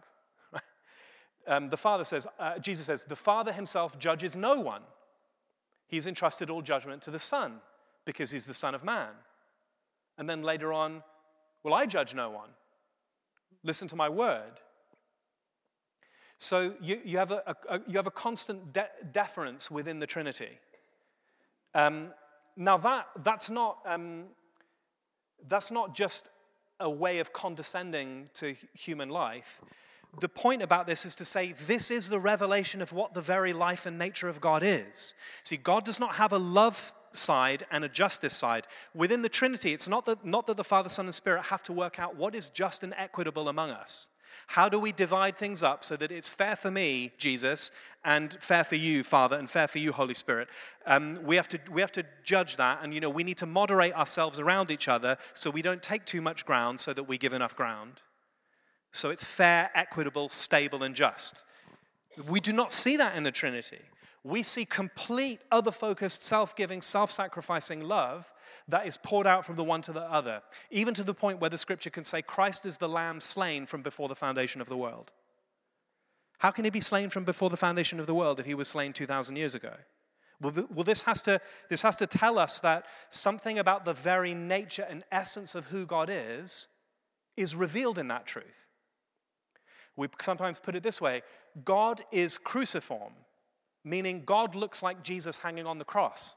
Jesus says, the Father himself judges no one. He's entrusted all judgment to the Son because he's the Son of Man. And then later on, well, I judge no one. Listen to my word. So you have a constant deference within the Trinity. Now that's not just a way of condescending to human life. The point about this is to say this is the revelation of what the very life and nature of God is. See, God does not have a love side and a justice side. Within the Trinity, it's not that the Father, Son, and Spirit have to work out what is just and equitable among us. How do we divide things up so that it's fair for me, Jesus, and fair for you, Father, and fair for you, Holy Spirit? We have to judge that, and we need to moderate ourselves around each other so we don't take too much ground so that we give enough ground. So it's fair, equitable, stable, and just. We do not see that in the Trinity. We see complete other-focused, self-giving, self-sacrificing love that is poured out from the one to the other, even to the point where the scripture can say Christ is the lamb slain from before the foundation of the world. How can he be slain from before the foundation of the world if he was slain 2,000 years ago? Well, this has to tell us that something about the very nature and essence of who God is revealed in that truth. We sometimes put it this way: God is cruciform, meaning God looks like Jesus hanging on the cross.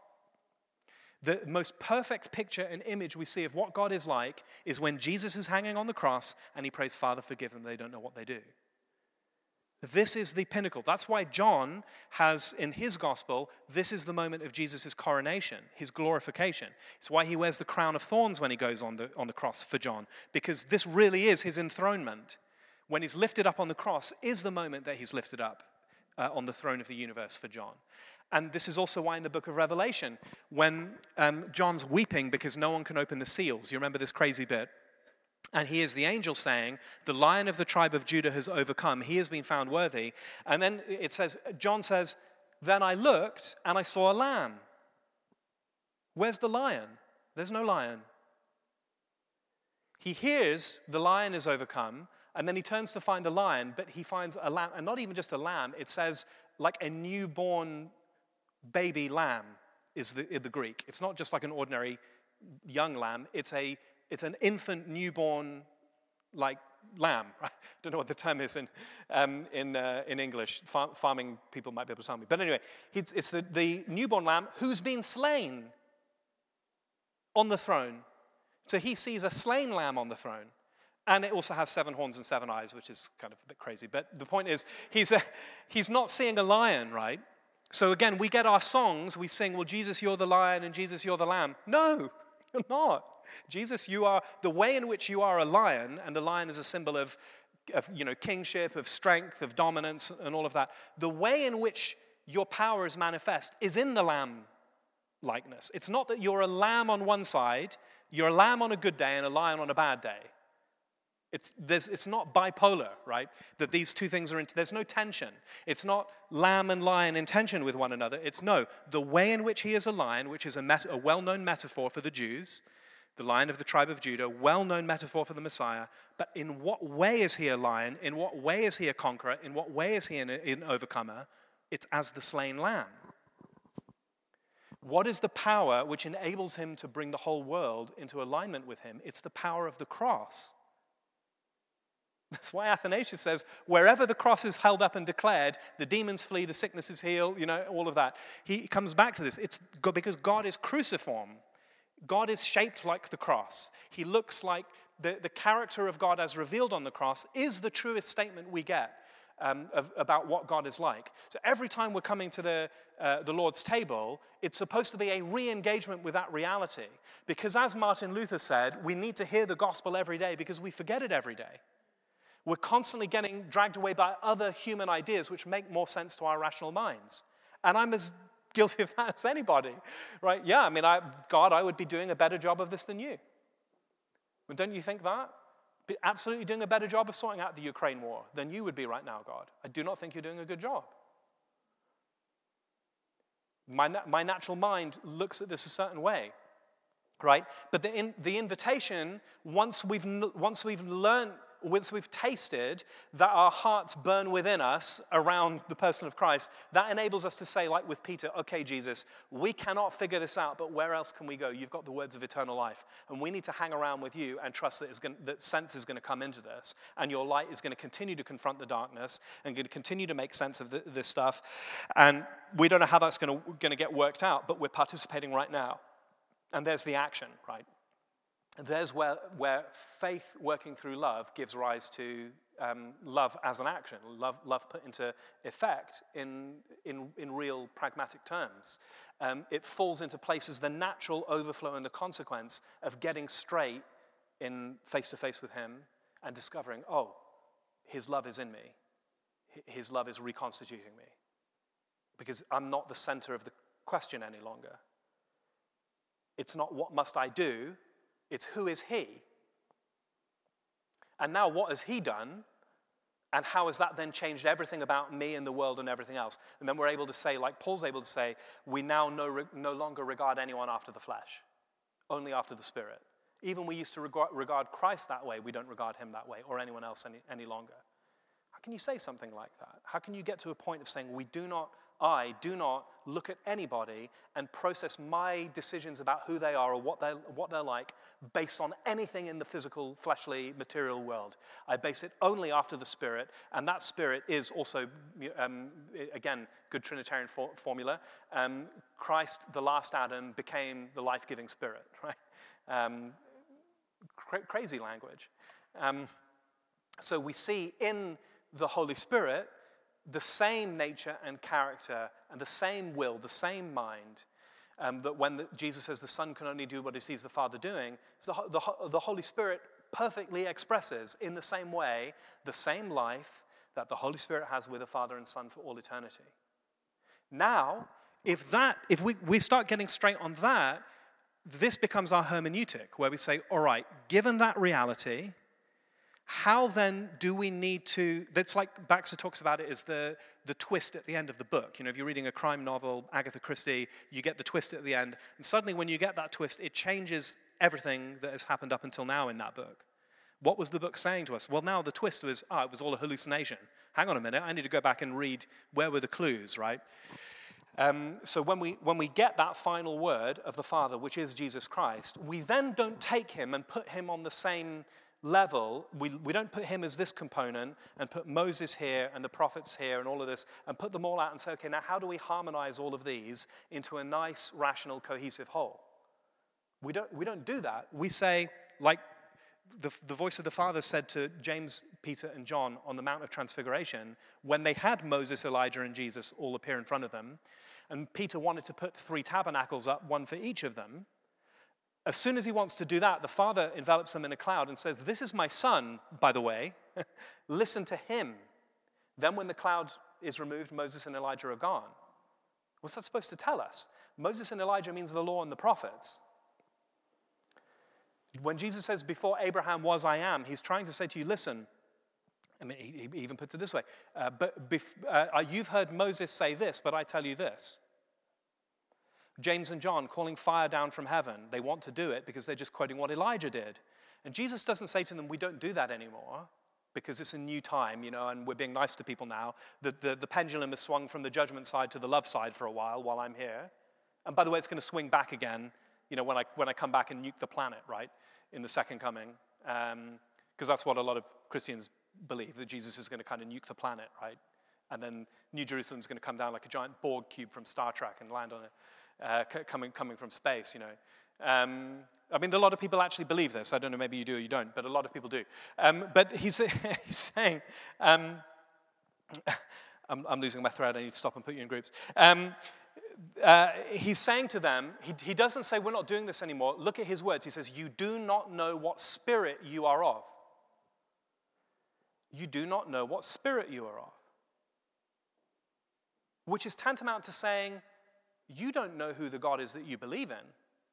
The most perfect picture and image we see of what God is like is when Jesus is hanging on the cross and he prays, Father, forgive them, they don't know what they do. This is the pinnacle. That's why John has, in his gospel, this is the moment of Jesus' coronation, his glorification. It's why he wears the crown of thorns when he goes on the cross for John, because this really is his enthronement. When he's lifted up on the cross is the moment that he's lifted up on the throne of the universe for John. And this is also why in the book of Revelation, when John's weeping because no one can open the seals, you remember this crazy bit? And he hears the angel saying, the Lion of the tribe of Judah has overcome. He has been found worthy. And then John says, then I looked and I saw a lamb. Where's the lion? There's no lion. He hears the lion is overcome, and then he turns to find the lion, but he finds a lamb, and not even just a lamb, it says like a newborn baby lamb is the Greek. It's not just like an ordinary young lamb. It's an infant newborn like lamb. I don't know what the term is in English. Farming people might be able to tell me. But anyway, it's the newborn lamb who's been slain on the throne. So he sees a slain lamb on the throne. And it also has 7 horns and 7 eyes, which is kind of a bit crazy. But the point is, he's not seeing a lion, right? So again, we get our songs, we sing, well, Jesus, you're the lion, and Jesus, you're the lamb. No, you're not. Jesus, you are, the way in which you are a lion, and the lion is a symbol of kingship, of strength, of dominance, and all of that. The way in which your power is manifest is in the lamb likeness. It's not that you're a lamb on one side, you're a lamb on a good day, and a lion on a bad day. It's not bipolar, right? That these two things are there's no tension. It's not lamb and lion in tension with one another. It's the way in which he is a lion, which is a well-known metaphor for the Jews, the Lion of the tribe of Judah, well-known metaphor for the Messiah. But in what way is he a lion? In what way is he a conqueror? In what way is he an overcomer? It's as the slain lamb. What is the power which enables him to bring the whole world into alignment with him? It's the power of the cross. That's why Athanasius says, wherever the cross is held up and declared, the demons flee, the sickness is healed, all of that. He comes back to this. It's because God is cruciform. God is shaped like the cross. He looks like the character of God as revealed on the cross is the truest statement we get about what God is like. So every time we're coming to the Lord's table, it's supposed to be a re-engagement with that reality. Because as Martin Luther said, we need to hear the gospel every day because we forget it every day. We're constantly getting dragged away by other human ideas which make more sense to our rational minds. And I'm as guilty of that as anybody, right? Yeah, I mean, God, I would be doing a better job of this than you. But don't you think that? Be absolutely doing a better job of sorting out the Ukraine war than you would be right now, God. I do not think you're doing a good job. My natural mind looks at this a certain way, right? But the invitation, once we've learned, once we've tasted that our hearts burn within us around the person of Christ, that enables us to say, like with Peter, okay, Jesus, we cannot figure this out, but where else can we go? You've got the words of eternal life, and we need to hang around with you and trust that sense is going to come into this, and your light is going to continue to confront the darkness and going to continue to make sense of this stuff. And we don't know how that's going to get worked out, but we're participating right now. And there's the action, right? There's where faith working through love gives rise to love as an action, love put into effect in real pragmatic terms. It falls into places the natural overflow and the consequence of getting straight in face-to-face with him and discovering, oh, his love is in me. His love is reconstituting me. Because I'm not the center of the question any longer. It's not what must I do, it's who is he? And now what has he done? And how has that then changed everything about me and the world and everything else? And then we're able to say, like Paul's able to say, we now no longer regard anyone after the flesh, only after the Spirit. Even we used to regard Christ that way, we don't regard him that way or anyone else any longer. How can you say something like that? How can you get to a point of saying, I do not look at anybody and process my decisions about who they are or what they're like based on anything in the physical, fleshly, material world. I base it only after the Spirit, and that Spirit is also, again, good Trinitarian formula. Christ, the last Adam, became the life-giving Spirit, right? Crazy language. So we see in the Holy Spirit the same nature and character and the same will, the same mind, that when Jesus says the Son can only do what he sees the Father doing, so the Holy Spirit perfectly expresses in the same way the same life that the Holy Spirit has with the Father and Son for all eternity. Now, if we start getting straight on that, this becomes our hermeneutic, where we say, all right, given that reality, how then do we need to, that's like Baxter talks about it as the twist at the end of the book. You know, if you're reading a crime novel, Agatha Christie, you get the twist at the end. And suddenly when you get that twist, it changes everything that has happened up until now in that book. What was the book saying to us? Well, now the twist was, it was all a hallucination. Hang on a minute, I need to go back and read where were the clues, right? So when we get that final word of the Father, which is Jesus Christ, we then don't take him and put him on the same level. We don't put him as this component and put Moses here and the prophets here and all of this and put them all out and say, okay, now how do we harmonize all of these into a nice, rational, cohesive whole? We don't do that. We say, like the voice of the Father said to James, Peter, and John on the Mount of Transfiguration, when they had Moses, Elijah, and Jesus all appear in front of them, and Peter wanted to put 3 tabernacles up, one for each of them. As soon as he wants to do that, the Father envelops them in a cloud and says, this is my Son, by the way. Listen to him. Then when the cloud is removed, Moses and Elijah are gone. What's that supposed to tell us? Moses and Elijah means the law and the prophets. When Jesus says, before Abraham was, I am, he's trying to say to you, listen. I mean, he even puts it this way. You've heard Moses say this, but I tell you this. James and John calling fire down from heaven. They want to do it because they're just quoting what Elijah did. And Jesus doesn't say to them, we don't do that anymore because it's a new time, you know, and we're being nice to people now. The pendulum has swung from the judgment side to the love side for a while I'm here. And by the way, it's going to swing back again, you know, when I come back and nuke the planet, right, in the second coming. Because that's what a lot of Christians believe, that Jesus is going to kind of nuke the planet, right? And then New Jerusalem's going to come down like a giant Borg cube from Star Trek and land on it. Coming from space, you know. I mean, a lot of people actually believe this. I don't know, maybe you do or you don't, but a lot of people do. But he's saying, I'm losing my thread, I need to stop and put you in groups. He's saying to them, he doesn't say we're not doing this anymore. Look at his words. He says, you do not know what spirit you are of. you do not know what spirit you are of. Which is tantamount to saying, you don't know who the God is that you believe in.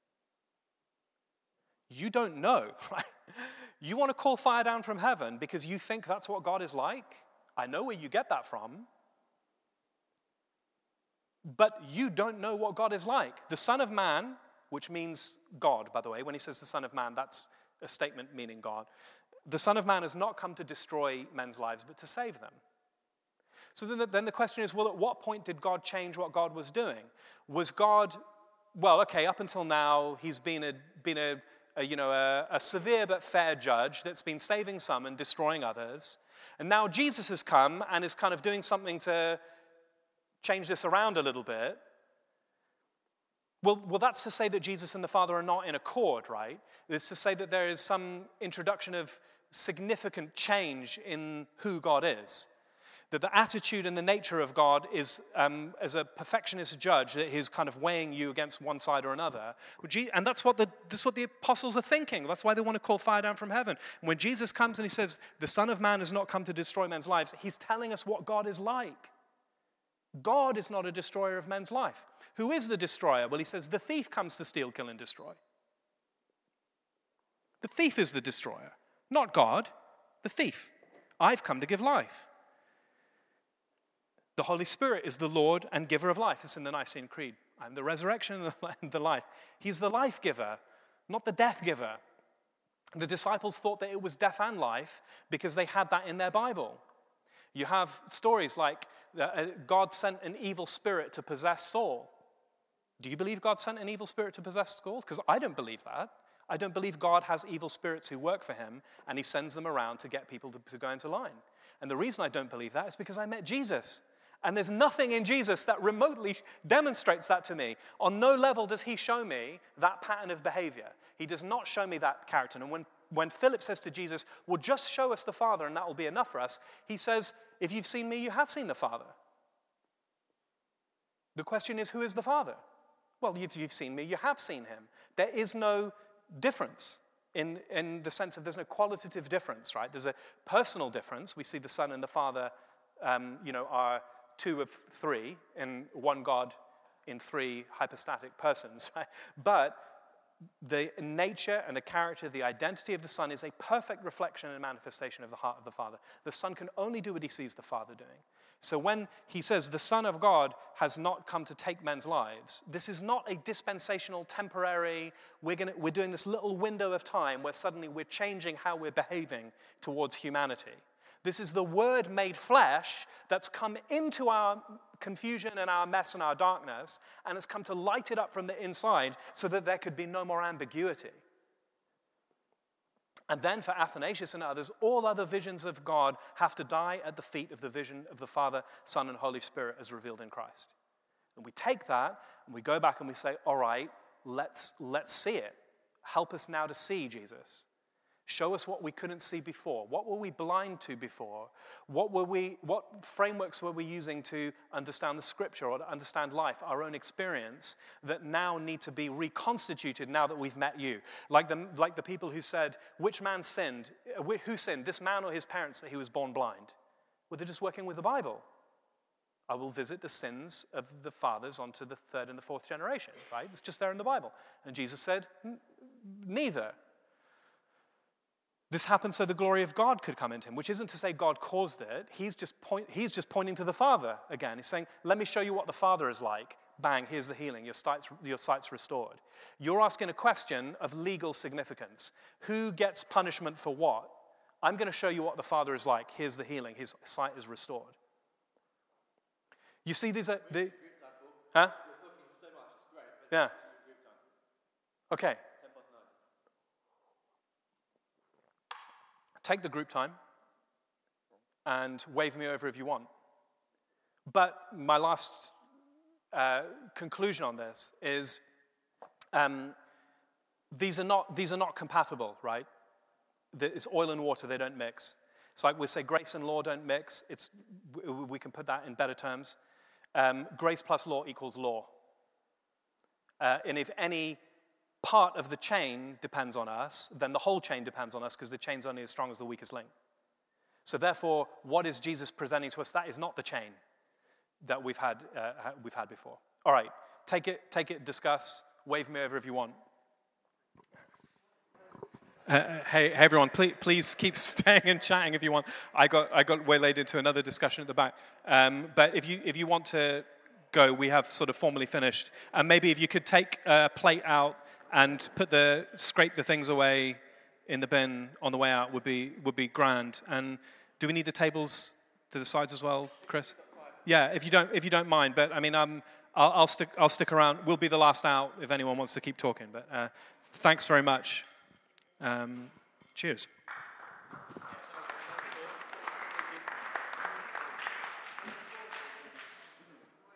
You don't know, right? You want to call fire down from heaven because you think that's what God is like? I know where you get that from. But you don't know what God is like. The Son of Man, which means God, by the way, when he says the Son of Man, that's a statement meaning God. The Son of Man has not come to destroy men's lives, but to save them. So then the question is, well, at what point did God change what God was doing? Was God, well, okay, up until now, he's been a severe but fair judge that's been saving some and destroying others. And now Jesus has come and is kind of doing something to change this around a little bit. Well, that's to say that Jesus and the Father are not in accord, right? It's to say that there is some introduction of significant change in who God is. That the attitude and the nature of God is, as a perfectionist judge, that he's kind of weighing you against one side or another. And that's what the apostles are thinking. That's why they want to call fire down from heaven. And when Jesus comes and he says, the Son of Man has not come to destroy men's lives, he's telling us what God is like. God is not a destroyer of men's life. Who is the destroyer? Well, he says, the thief comes to steal, kill, and destroy. The thief is the destroyer, not God, the thief. I've come to give life. The Holy Spirit is the Lord and giver of life. It's in the Nicene Creed. I'm the resurrection and the life. He's the life giver, not the death giver. The disciples thought that it was death and life because they had that in their Bible. You have stories like God sent an evil spirit to possess Saul. Do you believe God sent an evil spirit to possess Saul? Because I don't believe that. I don't believe God has evil spirits who work for him and he sends them around to get people to go into line. And the reason I don't believe that is because I met Jesus. And there's nothing in Jesus that remotely demonstrates that to me. On no level does he show me that pattern of behavior. He does not show me that character. And when Philip says to Jesus, well, just show us the Father and that will be enough for us, he says, if you've seen me, you have seen the Father. The question is, who is the Father? Well, if you've seen me, you have seen him. There is no difference in the sense of there's no qualitative difference, right? There's a personal difference. We see the Son and the Father, are two of three in one God in three hypostatic persons, right? But the nature and the character, the identity of the Son is a perfect reflection and manifestation of the heart of the Father. The Son can only do what he sees the Father doing. So when he says the Son of God has not come to take men's lives, this is not a dispensational, temporary, we're doing this little window of time where suddenly we're changing how we're behaving towards humanity. This is the Word made flesh that's come into our confusion and our mess and our darkness and has come to light it up from the inside so that there could be no more ambiguity. And then for Athanasius and others, all other visions of God have to die at the feet of the vision of the Father, Son, and Holy Spirit as revealed in Christ. And we take that and we go back and we say, all right, let's see it. Help us now to see Jesus. Show us what we couldn't see before. What were we blind to before? What frameworks were we using to understand the scripture or to understand life, our own experience, that now need to be reconstituted now that we've met you? Like the people who said, which man sinned? Who sinned, this man or his parents, that he was born blind? Well, they're just working with the Bible. I will visit the sins of the fathers onto the third and the fourth generation, right? It's just there in the Bible. And Jesus said, neither. This happened so the glory of God could come into him, which isn't to say God caused it. He's just pointing to the Father again. He's saying, let me show you what the Father is like. Bang, here's the healing. Your sight's restored. You're asking a question of legal significance. Who gets punishment for what? I'm going to show you what the Father is like. Here's the healing. His sight is restored. You see, these are... Huh? We're talking so much, it's great. Yeah. Okay. Take the group time and wave me over if you want. But my last conclusion on this is these are not compatible, right? It's oil and water, they don't mix. It's like we say grace and law don't mix. We can put that in better terms. Grace plus law equals law. And if any part of the chain depends on us, then the whole chain depends on us because the chain's only as strong as the weakest link. So therefore, what is Jesus presenting to us? That is not the chain that we've had before. All right, take it, discuss. Wave me over if you want. Hey everyone, please keep staying and chatting if you want. I got waylaid into another discussion at the back. But if you want to go, we have sort of formally finished. And maybe if you could take a plate out and scrape the things away in the bin on the way out would be grand. And do we need the tables to the sides as well, Chris? Yeah, if you don't mind. But I mean, I'll stick around. We'll be the last out if anyone wants to keep talking. But thanks very much. Cheers.